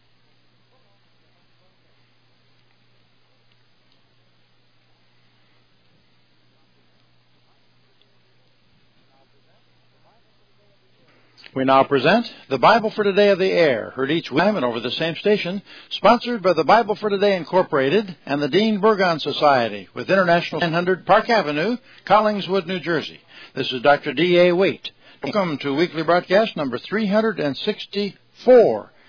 We now present the Bible for Today of the Air, heard each week and over the same station, sponsored by the Bible for Today Incorporated and the Dean Burgon Society with International 900 Park Avenue, Collingswood, New Jersey. This is Dr. D.A. Waite. Welcome to weekly broadcast number 364.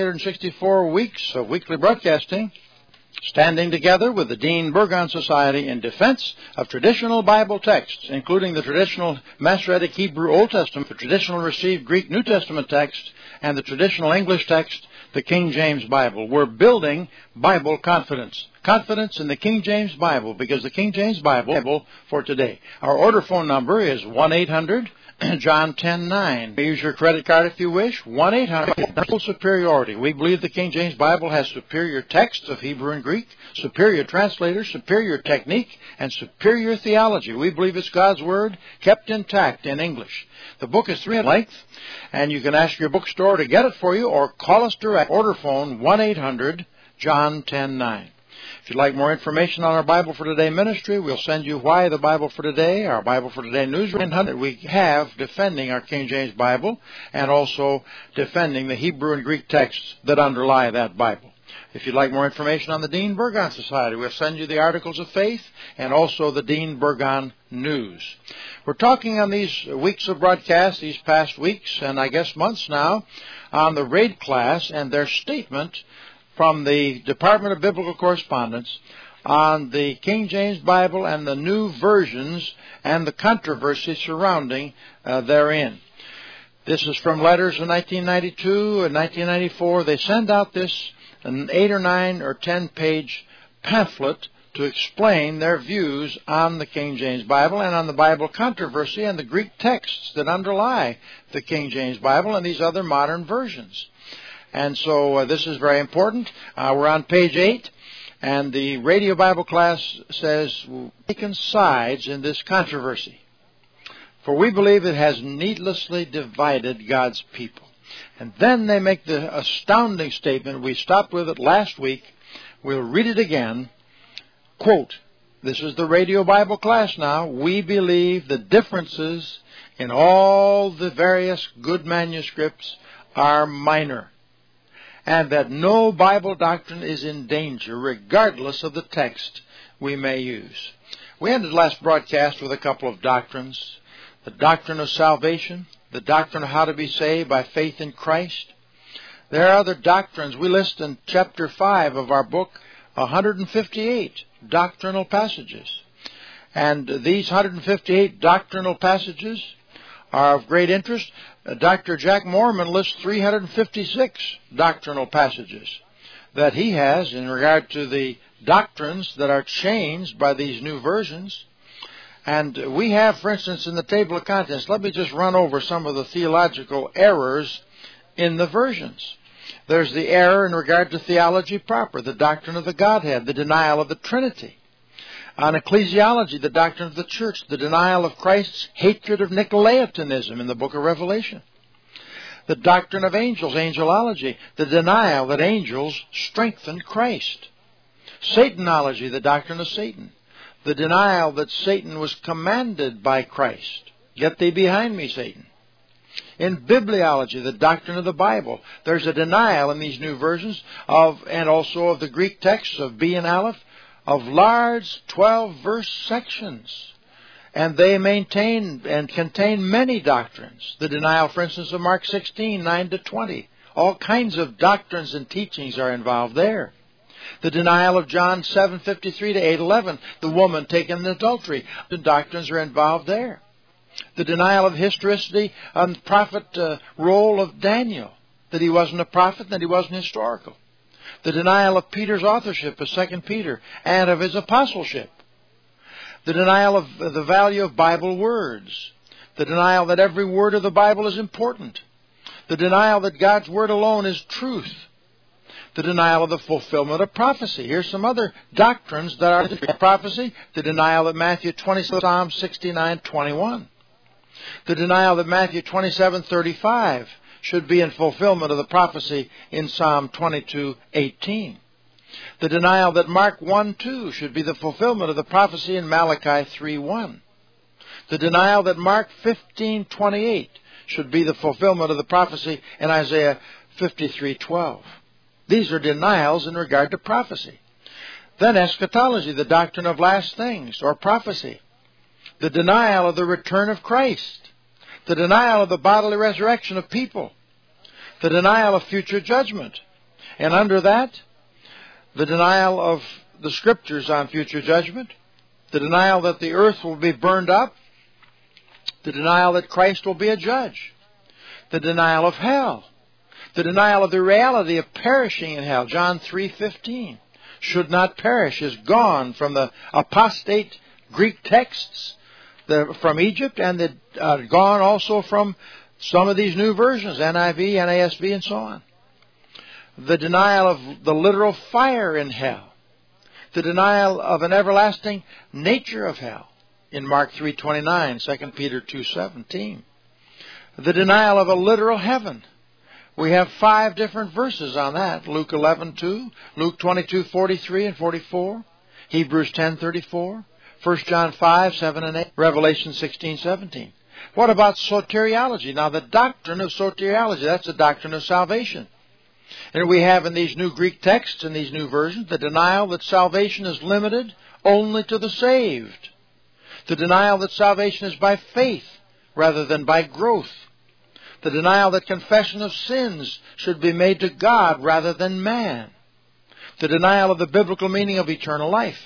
364 weeks of weekly broadcasting, standing together with the Dean Burgon Society in defense of traditional Bible texts, including the traditional Masoretic Hebrew Old Testament, the traditional received Greek New Testament text, and the traditional English text, the King James Bible. We're building Bible confidence. Confidence in the King James Bible, because the King James Bible for today. Our order phone number is 1-800 John 10:9. Use your credit card if you wish. 1-800 superiority. We believe the King James Bible has superior texts of Hebrew and Greek, superior translators, superior technique, and superior theology. We believe it's God's Word kept intact in English. The book is 3 in length, and you can ask your bookstore to get it for you or call us direct. Order phone 1-800 John 10:9. If you'd like more information on our Bible for Today ministry, we'll send you Why the Bible for Today, our Bible for Today newsroom that we have defending our King James Bible and also defending the Hebrew and Greek texts that underlie that Bible. If you'd like more information on the Dean Burgon Society, we'll send you the Articles of Faith and also the Dean Burgon News. We're talking on these weeks of broadcast, these past weeks and I guess months now, on the RAID class and their statement from the Department of Biblical Correspondence on the King James Bible and the new versions and the controversy surrounding therein. This is from letters in 1992 and 1994. They send out this an 8 or 9 or 10-page pamphlet to explain their views on the King James Bible and on the Bible controversy and the Greek texts that underlie the King James Bible and these other modern versions. And so this is very important. We're on page 8, and the Radio Bible class says, taken sides in this controversy. For we believe it has needlessly divided God's people. And then they make the astounding statement. We stopped with it last week. We'll read it again. Quote, this is the Radio Bible class now. We believe the differences in all the various good manuscripts are minor, and that no Bible doctrine is in danger, regardless of the text we may use. We ended last broadcast with a couple of doctrines. The doctrine of salvation, the doctrine of how to be saved by faith in Christ. There are other doctrines. We list in chapter 5 of our book 158 doctrinal passages. And these 158 doctrinal passages are of great interest. Dr. Jack Moorman lists 356 doctrinal passages that he has in regard to the doctrines that are changed by these new versions. And we have, for instance, in the table of contents, let me just run over some of the theological errors in the versions. There's the error in regard to theology proper, the doctrine of the Godhead, the denial of the Trinity. On ecclesiology, the doctrine of the church, the denial of Christ's hatred of Nicolaitanism in the book of Revelation. The doctrine of angels, angelology, the denial that angels strengthen Christ. Satanology, the doctrine of Satan, the denial that Satan was commanded by Christ. Get thee behind me, Satan. In bibliology, the doctrine of the Bible, there's a denial in these new versions of, and also of the Greek texts of B and Aleph, of large 12-verse sections. And they maintain and contain many doctrines. The denial, for instance, of Mark 16, 9-20. All kinds of doctrines and teachings are involved there. The denial of John 7:53 to 8:11, the woman taken in adultery. The doctrines are involved there. The denial of historicity on the prophet role of Daniel, that he wasn't a prophet and that he wasn't historical. The denial of Peter's authorship of 2 Peter and of his apostleship. The denial of the value of Bible words. The denial that every word of the Bible is important. The denial that God's Word alone is truth. The denial of the fulfillment of prophecy. Here's some other doctrines that are prophecy. The denial that Matthew 27, Psalm 69:21. The denial that Matthew 27:35 should be in fulfillment of the prophecy in Psalm 22:18. The denial that Mark 1:2 should be the fulfillment of the prophecy in Malachi 3:1. The denial that Mark 15:28 should be the fulfillment of the prophecy in Isaiah 53:12. These are denials in regard to prophecy. Then eschatology, the doctrine of last things, or prophecy. The denial of the return of Christ. The denial of the bodily resurrection of people. The denial of future judgment. And under that, the denial of the Scriptures on future judgment. The denial that the earth will be burned up. The denial that Christ will be a judge. The denial of hell. The denial of the reality of perishing in hell. John 3:15. Should not perish is gone from the apostate Greek texts from Egypt, and gone also from some of these new versions, NIV, NASB, and so on. The denial of the literal fire in hell. The denial of an everlasting nature of hell in Mark 3:29, 2 Peter 2:17. The denial of a literal heaven. We have 5 different verses on that. Luke 11:2, Luke 22:43 and 44, Hebrews 10:34, 1 John 5:7 and 8, Revelation 16:17. What about soteriology? Now, the doctrine of soteriology, that's the doctrine of salvation. And we have in these new Greek texts, in these new versions, the denial that salvation is limited only to the saved. The denial that salvation is by faith rather than by growth. The denial that confession of sins should be made to God rather than man. The denial of the biblical meaning of eternal life.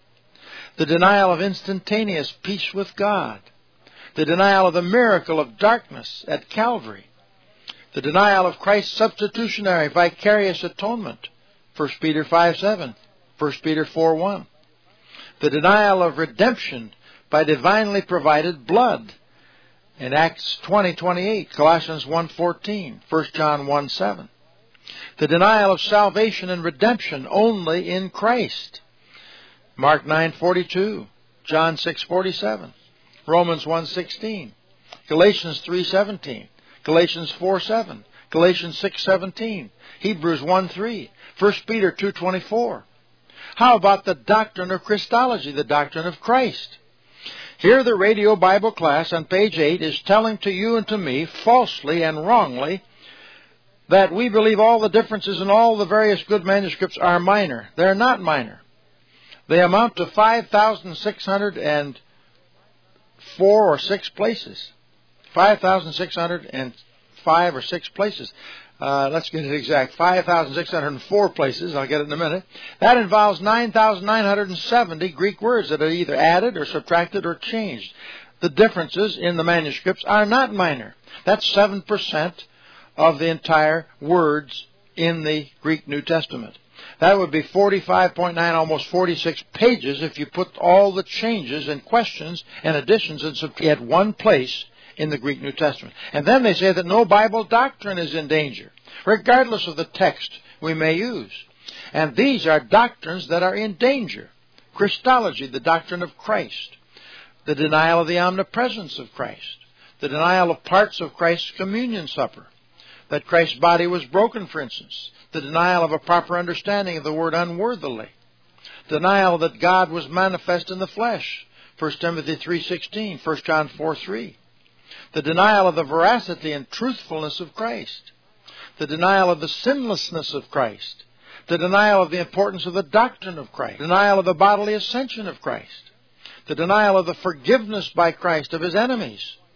The denial of instantaneous peace with God. The denial of the miracle of darkness at Calvary. The denial of Christ's substitutionary vicarious atonement. 1 Peter 5:7, 1 Peter 4:1. The denial of redemption by divinely provided blood. In Acts 20:28, Colossians 1:14, 1 John 1:7. The denial of salvation and redemption only in Christ. Mark 9:42, John 6:47, Romans 1:16, Galatians 3:17, Galatians 4:7, Galatians 6:17, Hebrews 1:3, 1 Peter 2:24. How about the doctrine of Christology, the doctrine of Christ? Here the Radio Bible class on page 8 is telling to you and to me, falsely and wrongly, that we believe all the differences in all the various good manuscripts are minor. They're not minor. They amount to 5,604 or 6 places. 5,605 or 6 places. Let's get it exact. 5,604 places. I'll get it in a minute. That involves 9,970 Greek words that are either added or subtracted or changed. The differences in the manuscripts are not minor. That's 7% of the entire words in the Greek New Testament. That would be 45.9, almost 46 pages if you put all the changes and questions and additions and subtractions at one place in the Greek New Testament. And then they say that no Bible doctrine is in danger, regardless of the text we may use. And these are doctrines that are in danger. Christology, the doctrine of Christ. The denial of the omnipresence of Christ. The denial of parts of Christ's communion supper. That Christ's body was broken, for instance. The denial of a proper understanding of the word unworthily. Denial that God was manifest in the flesh. 1 Timothy 3:16, 1 John 4:3. The denial of the veracity and truthfulness of Christ. The denial of the sinlessness of Christ. The denial of the importance of the doctrine of Christ. The denial of the bodily ascension of Christ. The denial of the forgiveness by Christ of his enemies.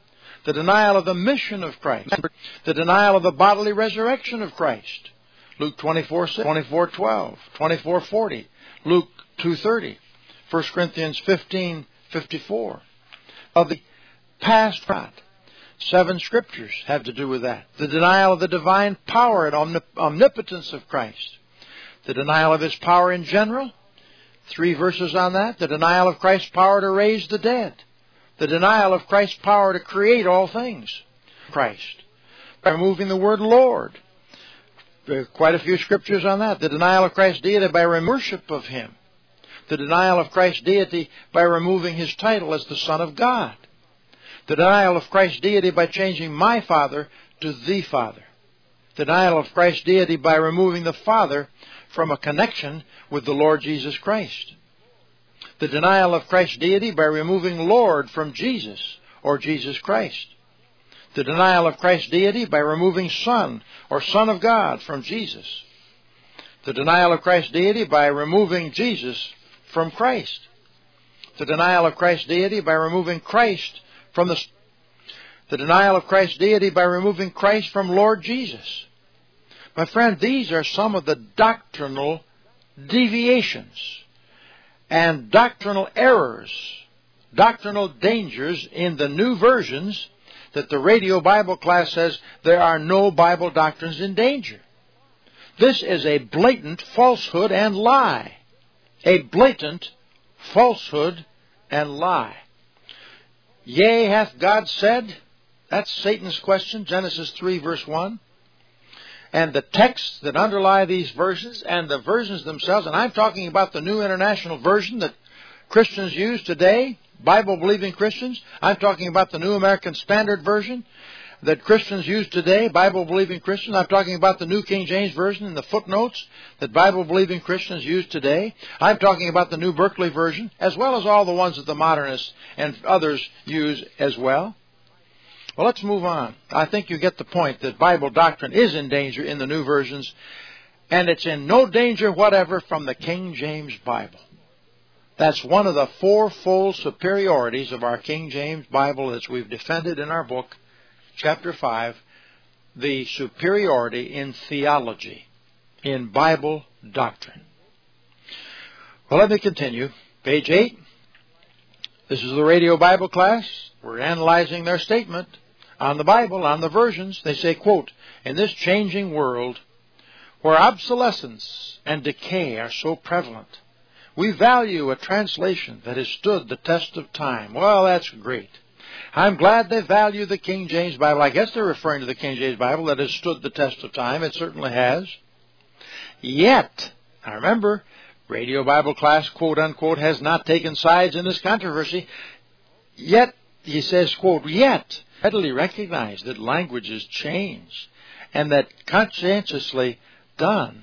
the denial of the mission of Christ, the denial of the bodily resurrection of Christ. Luke 24:6, 24:12, 24:40, Luke 2:30, 1 Corinthians 15:54. Of the past God. 7 scriptures have to do with that. The denial of the divine power and omnipotence of Christ. The denial of His power in general. 3 verses on that. The denial of Christ's power to raise the dead. The denial of Christ's power to create all things. Christ. By removing the word Lord. There are quite a few scriptures on that. The denial of Christ's deity by worship of Him. The denial of Christ's deity by removing His title as the Son of God. The denial of Christ's deity by changing my Father to the Father. The denial of Christ's deity by removing the Father from a connection with the Lord Jesus Christ. The denial of Christ's deity by removing Lord from Jesus or Jesus Christ. The denial of Christ's deity by removing Son or Son of God from Jesus. The denial of Christ's deity by removing Jesus from Christ. The denial of Christ's deity by removing Christ from the denial of Christ's deity by removing Christ from Lord Jesus. My friend, these are some of the doctrinal deviations and doctrinal errors, doctrinal dangers in the new versions that the radio Bible class says there are no Bible doctrines in danger. This is a blatant falsehood and lie. A blatant falsehood and lie. Yea, hath God said? That's Satan's question, Genesis 3, verse 1. And the texts that underlie these verses and the versions themselves, and I'm talking about the New International Version that Christians use today, Bible-believing Christians. I'm talking about the New American Standard Version that Christians use today, Bible-believing Christians. I'm talking about the New King James Version and the footnotes that Bible-believing Christians use today. I'm talking about the New Berkeley Version, as well as all the ones that the modernists and others use as well. Well, let's move on. I think you get the point that Bible doctrine is in danger in the new versions, and it's in no danger whatever from the King James Bible. That's one of the fourfold superiorities of our King James Bible as we've defended in our book, chapter 5, the superiority in theology, in Bible doctrine. Well, let me continue. Page 8. This is the radio Bible class. We're analyzing their statement on the Bible, on the versions. They say, quote, in this changing world where obsolescence and decay are so prevalent, we value a translation that has stood the test of time. Well, that's great. I'm glad they value the King James Bible. I guess they're referring to the King James Bible that has stood the test of time. It certainly has. Yet, now remember, radio Bible class, quote unquote, has not taken sides in this controversy. Yet, he says, quote, yet, readily recognize that languages change and that conscientiously done,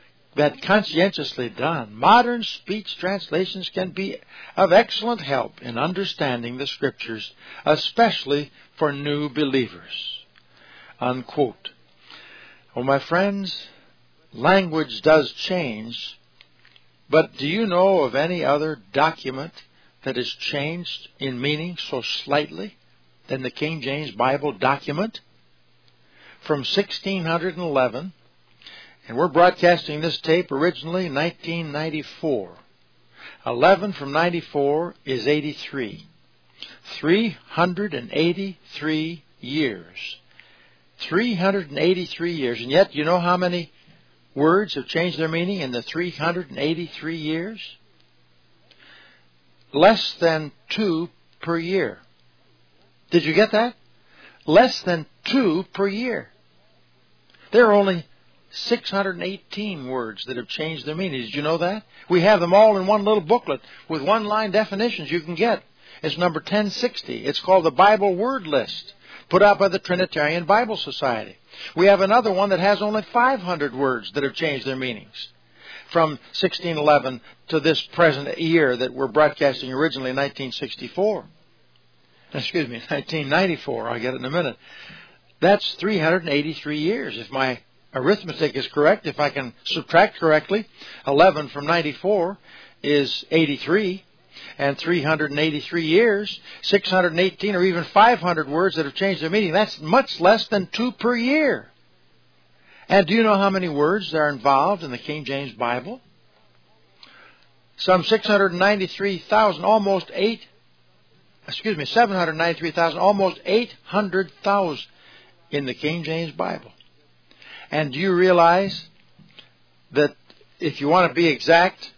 modern speech translations can be of excellent help in understanding the Scriptures, especially for new believers. Unquote. Well, my friends, language does change, but do you know of any other document that has changed in meaning so slightly than the King James Bible document? From 1611, and we're broadcasting this tape originally in 1994. 11 from 94 is 83. 383 years. 383 years. And yet, you know how many words have changed their meaning in the 383 years? Less than 2 per year. Did you get that? Less than 2 per year. There are only 618 words that have changed their meaning. Did you know that? We have them all in one little booklet with one-line definitions you can get. It's number 1060. It's called the Bible Word List, put out by the Trinitarian Bible Society. We have another one that has only 500 words that have changed their meanings from 1611 to this present year that we're broadcasting originally in 1964. Excuse me, 1994. I'll get it in a minute. That's 383 years. If my arithmetic is correct, if I can subtract correctly, 11 from 94 is 83. and 383 years, 618 or even 500 words that have changed their meaning. That's much less than 2 per year. And do you know how many words are involved in the King James Bible? Some 793,000, almost 800,000 in the King James Bible. And do you realize that if you want to be exact,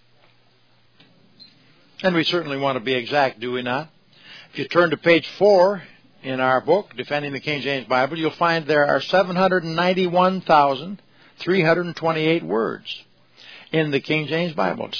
and we certainly want to be exact, do we not? If you turn to page 4 in our book, Defending the King James Bible, you'll find there are 791,328 words in the King James Bible.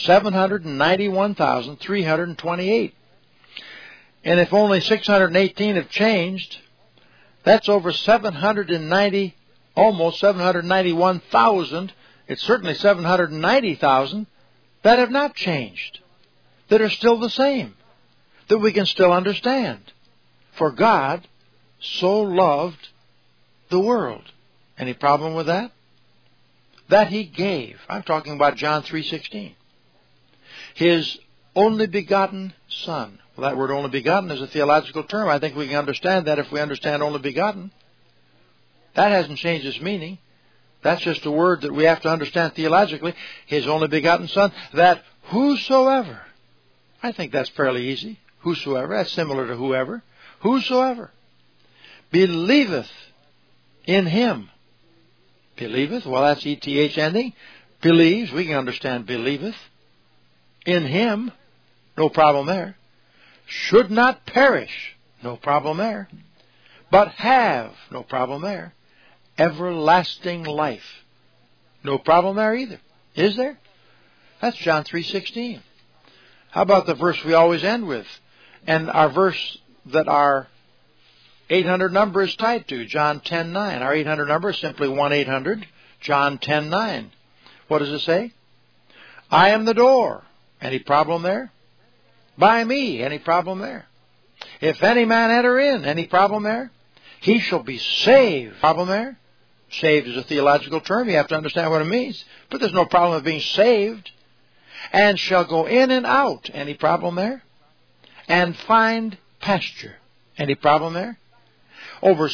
791,328. And if only 618 have changed, that's over 790, almost 791,000. It's certainly 790,000 that have not changed, that are still the same, that we can still understand. For God so loved the world. Any problem with that? That He gave. I'm talking about John 3:16. His only begotten Son. Well, that word only begotten is a theological term. I think we can understand that if we understand only begotten. That hasn't changed its meaning. That's just a word that we have to understand theologically. His only begotten Son, that whosoever, I think that's fairly easy. Whosoever, that's similar to whoever. Whosoever believeth in Him. Believeth, well, that's ETH ending. Believes, we can understand believeth. In Him, no problem there. Should not perish, no problem there. But have, no problem there. Everlasting life. No problem there either. Is there? That's John 3:16. How about the verse we always end with? And our verse that our 800 number is tied to, John 10:9. Our 800 number is simply 1-800, John 10:9. What does it say? I am the door. Any problem there? By me. Any problem there? If any man enter in. Any problem there? He shall be saved. Problem there? Saved is a theological term. You have to understand what it means. But there's no problem with being saved. And shall go in and out. Any problem there? And find pasture. Any problem there? Over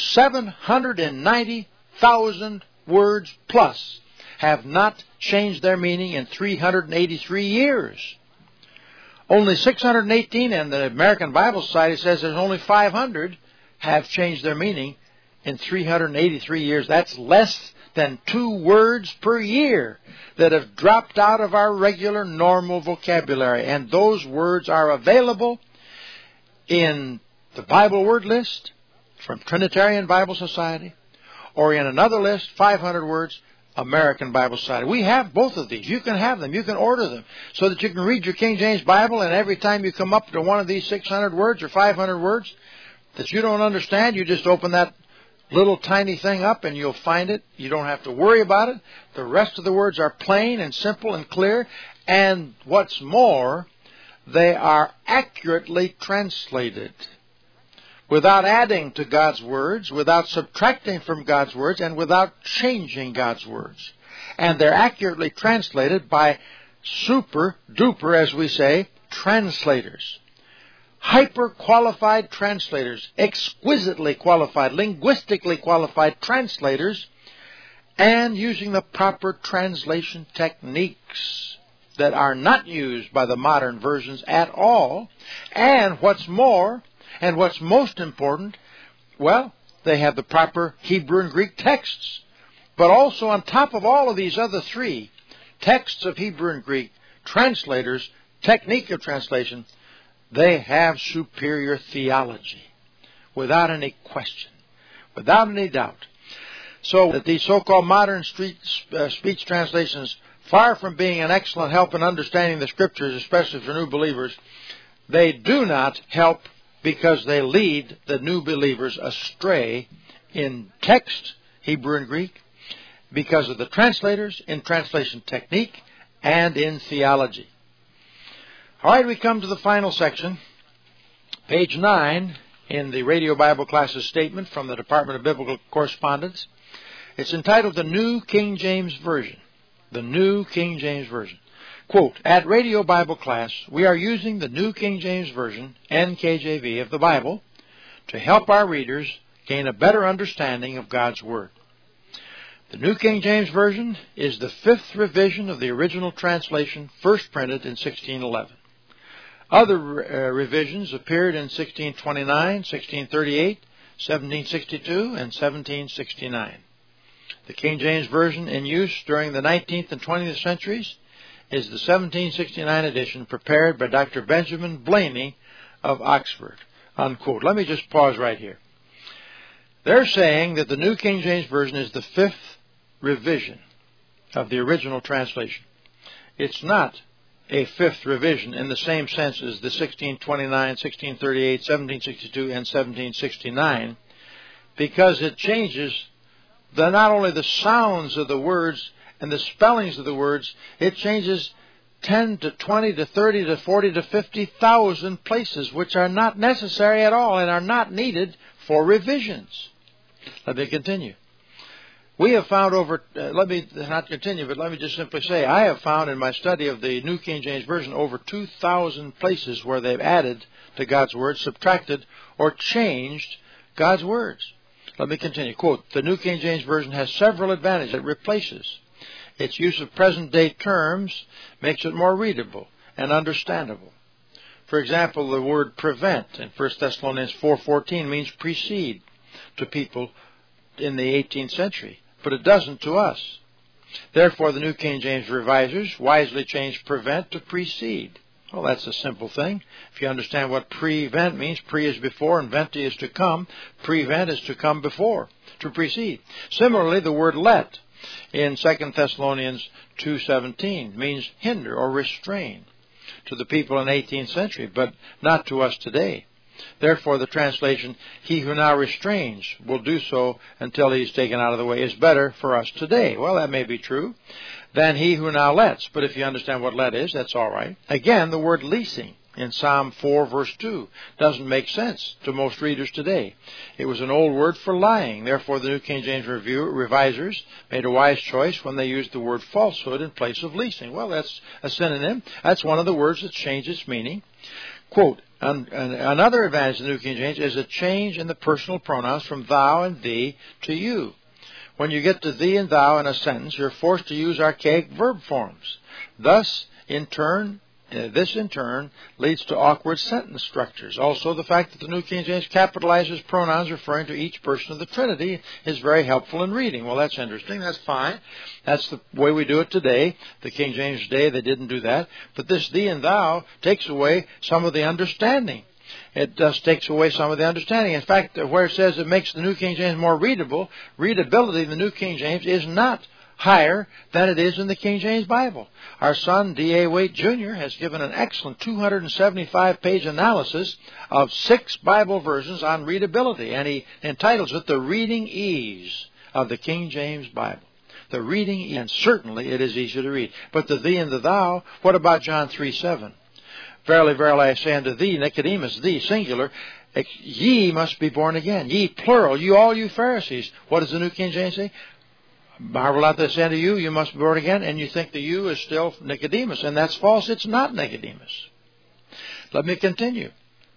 790,000 words plus have not changed their meaning in 383 years. Only 618, and the American Bible Society says there's only 500 have changed their meaning in 383 years. That's less than 2 words per year that have dropped out of our regular normal vocabulary. And those words are available in the Bible word list from Trinitarian Bible Society, or in another list, 500 words, American Bible Society. We have both of these. You can have them. You can order them so that you can read your King James Bible, and every time you come up to one of these 600 words or 500 words that you don't understand, you just open that little tiny thing up and you'll find it. You don't have to worry about it. The rest of the words are plain and simple and clear. And what's more, they are accurately translated, without adding to God's words, without subtracting from God's words, and without changing God's words. And they're accurately translated by super duper, as we say, translators. Hyper-qualified translators, exquisitely qualified, linguistically qualified translators, and using the proper translation techniques that are not used by the modern versions at all. And what's more, and what's most important, well, they have the proper Hebrew and Greek texts. But also on top of all of these other 3, texts of Hebrew and Greek, translators, technique of translation, they have superior theology, without any question, without any doubt. So that these so-called modern speech translations, far from being an excellent help in understanding the Scriptures, especially for new believers, they do not help, because they lead the new believers astray in text, Hebrew and Greek, because of the translators, in translation technique, and in theology. All right, we come to the final section, page 9 in the Radio Bible Classes statement from the Department of Biblical Correspondence. It's entitled The New King James Version. The New King James Version. Quote, at Radio Bible Class, we are using the New King James Version, NKJV, of the Bible to help our readers gain a better understanding of God's Word. The New King James Version is the fifth revision of the original translation first printed in 1611. Other revisions appeared in 1629, 1638, 1762, and 1769. The King James Version in use during the 19th and 20th centuries is the 1769 edition prepared by Dr. Benjamin Blaney of Oxford. Unquote. Let me just pause right here. They're saying that the New King James Version is the fifth revision of the original translation. It's not a fifth revision in the same sense as the 1629, 1638, 1762, and 1769, because it changes not only the sounds of the words and the spellings of the words, it changes 10 to 20 to 30 to 40 to 50,000 places, which are not necessary at all and are not needed for revisions. Let me continue. We have found let me just simply say, I have found in my study of the New King James Version over 2,000 places where they've added to God's Word, subtracted, or changed God's words. Let me continue. Quote, the New King James Version has several advantages it replaces. Its use of present-day terms makes it more readable and understandable. For example, the word prevent in 1 Thessalonians 4:14 means precede to people in the 18th century, but it doesn't to us. Therefore, the New King James revisers wisely changed prevent to precede. Well, that's a simple thing. If you understand what prevent means, pre is before and venti is to come. Prevent is to come before, to precede. Similarly, the word let in 2 Thessalonians 2:17 means hinder or restrain to the people in the 18th century, but not to us today. Therefore, the translation, he who now restrains will do so until he is taken out of the way, is better for us today. Well, that may be true, than he who now lets. But if you understand what let is, that's all right. Again, the word leasing in Psalm 4, verse 2 doesn't make sense to most readers today. It was an old word for lying. Therefore, the New King James revisers made a wise choice when they used the word falsehood in place of leasing. Well, that's a synonym. That's one of the words that changed its meaning. Quote, another advantage of the New King James is a change in the personal pronouns from thou and thee to you. When you get to thee and thou in a sentence, you're forced to use archaic verb forms. Thus, this in turn leads to awkward sentence structures. Also, the fact that the New King James capitalizes pronouns referring to each person of the Trinity is very helpful in reading. Well, that's interesting. That's fine. That's the way we do it today. The King James today, they didn't do that. But this thee and thou takes away some of the understanding. It just takes away some of the understanding. In fact, where it says it makes the New King James more readable, readability in the New King James is not higher than it is in the King James Bible. Our son, D.A. Waite, Jr., has given an excellent 275-page analysis of 6 Bible versions on readability, and he entitles it The Reading Ease of the King James Bible. The reading, and certainly it is easy to read. But the thee and the thou, what about John 3:7? Verily, verily, I say unto thee, Nicodemus, thee, singular, ye must be born again. Ye, plural, you, all you Pharisees. What does the New King James say? Marvel not that I say unto you, you must be born again. And you think the you is still Nicodemus. And that's false. It's not Nicodemus. Let me continue.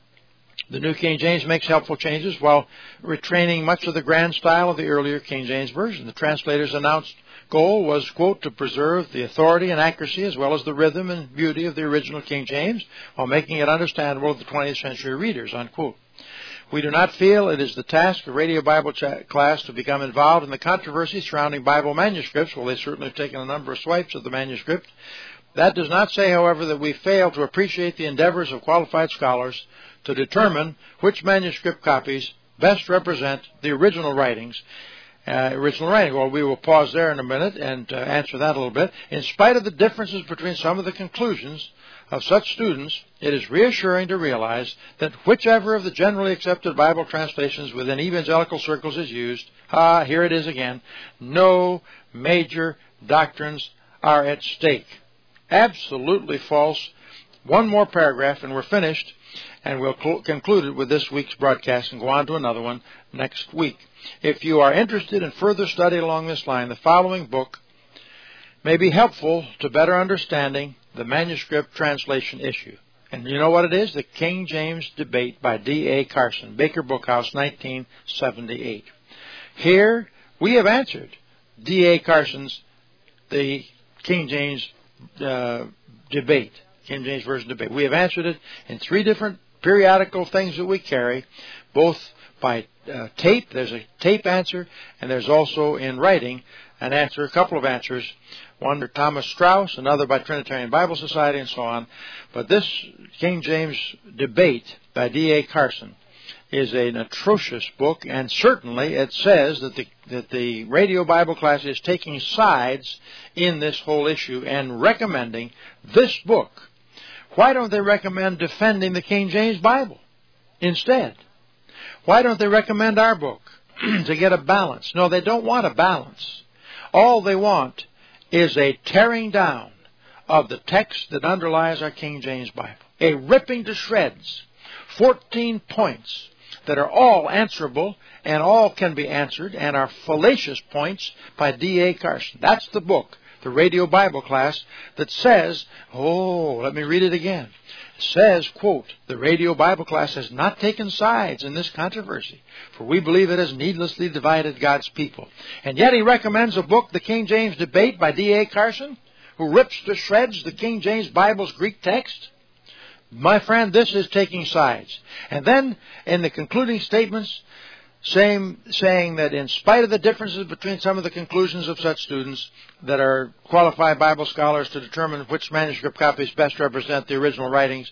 The New King James makes helpful changes while retaining much of the grand style of the earlier King James Version. The translators' announced goal was, quote, to preserve the authority and accuracy as well as the rhythm and beauty of the original King James while making it understandable to the 20th century readers, unquote. We do not feel it is the task of Radio Bible Class to become involved in the controversy surrounding Bible manuscripts. Well, they certainly have taken a number of swipes at the manuscript. That does not say, however, that we fail to appreciate the endeavors of qualified scholars to determine which manuscript copies best represent the original writings. Well, we will pause there in a minute and answer that a little bit. In spite of the differences between some of the conclusions of such students, it is reassuring to realize that whichever of the generally accepted Bible translations within evangelical circles is used, here it is again, no major doctrines are at stake. Absolutely false. One more paragraph and we're finished, and we'll conclude it with this week's broadcast and go on to another one next week. If you are interested in further study along this line, the following book may be helpful to better understanding the manuscript translation issue. And you know what it is? The King James Debate by D.A. Carson, Baker Bookhouse, 1978. Here we have answered D.A. Carson's the King James debate, King James Version debate. We have answered it in 3 different periodical things that we carry, both by tape. There's a tape answer, and there's also in writing an answer, a couple of answers, one by Thomas Strauss, another by Trinitarian Bible Society, and so on. But this King James Debate by D.A. Carson is an atrocious book, and certainly it says that the radio Bible class is taking sides in this whole issue and recommending this book. Why don't they recommend defending the King James Bible instead? Why don't they recommend our book to get a balance? No, they don't want a balance. All they want is a tearing down of the text that underlies our King James Bible. A ripping to shreds. 14 points that are all answerable and all can be answered and are fallacious points by D.A. Carson. That's the book, the radio Bible class, that says, let me read it again. It says, quote, the radio Bible class has not taken sides in this controversy, for we believe it has needlessly divided God's people. And yet he recommends a book, The King James Debate by D.A. Carson, who rips to shreds the King James Bible's Greek text. My friend, this is taking sides. And then in the concluding statements, saying that in spite of the differences between some of the conclusions of such students that are qualified Bible scholars to determine which manuscript copies best represent the original writings,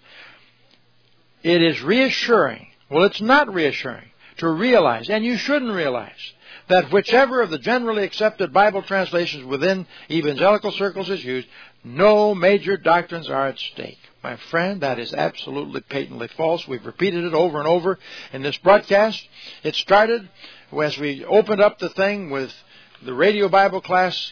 it is reassuring, it's not reassuring, to realize, and you shouldn't realize, that whichever of the generally accepted Bible translations within evangelical circles is used, no major doctrines are at stake. My friend, that is absolutely patently false. We've repeated it over and over in this broadcast. It started as we opened up the thing with the radio Bible class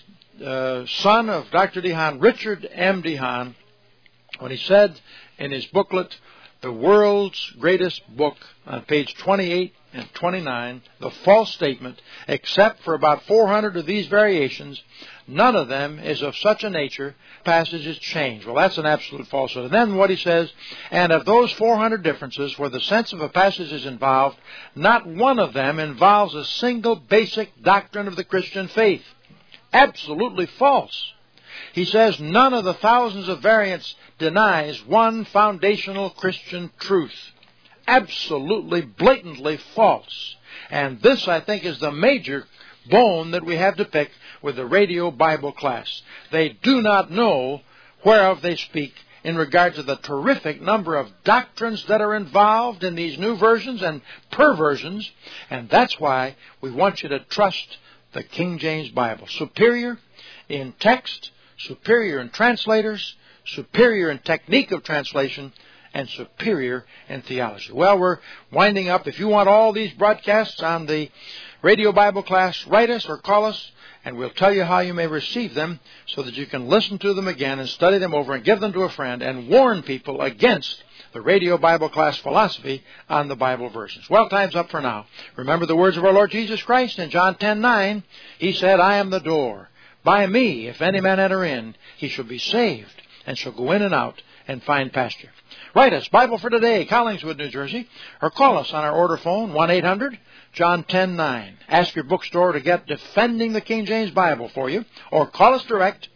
son of Dr. DeHaan, Richard M. DeHaan, when he said in his booklet, The World's Greatest Book, on page 28 and 29, the false statement, except for about 400 of these variations, none of them is of such a nature, passages change. Well, that's an absolute falsehood. And then what he says, and of those 400 differences where the sense of a passage is involved, not one of them involves a single basic doctrine of the Christian faith. Absolutely false. He says none of the thousands of variants denies one foundational Christian truth. Absolutely, blatantly false. And this, I think, is the major bone that we have to pick with the radio Bible class. They do not know whereof they speak in regard to the terrific number of doctrines that are involved in these new versions and perversions, and that's why we want you to trust the King James Bible. Superior in text, superior in translators, superior in technique of translation, and superior in theology. Well, we're winding up. If you want all these broadcasts on the radio Bible class, write us or call us, and we'll tell you how you may receive them so that you can listen to them again and study them over and give them to a friend and warn people against the radio Bible class philosophy on the Bible versions. Well, time's up for now. Remember the words of our Lord Jesus Christ in John 10:9. He said, I am the door. By me, if any man enter in, he shall be saved and shall go in and out and find pasture. Write us, Bible for Today, Collingswood, New Jersey, or call us on our order phone, 1-800-JOHN 10-9. Ask your bookstore to get Defending the King James Bible for you, or call us direct,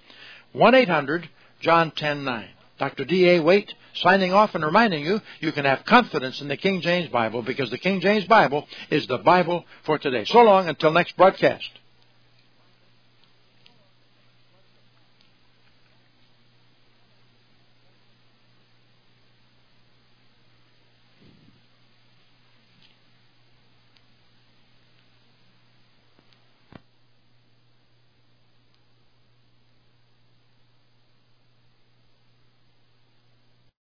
1-800-JOHN 10-9. Dr. D.A. Waite signing off and reminding you, you can have confidence in the King James Bible because the King James Bible is the Bible for today. So long until next broadcast.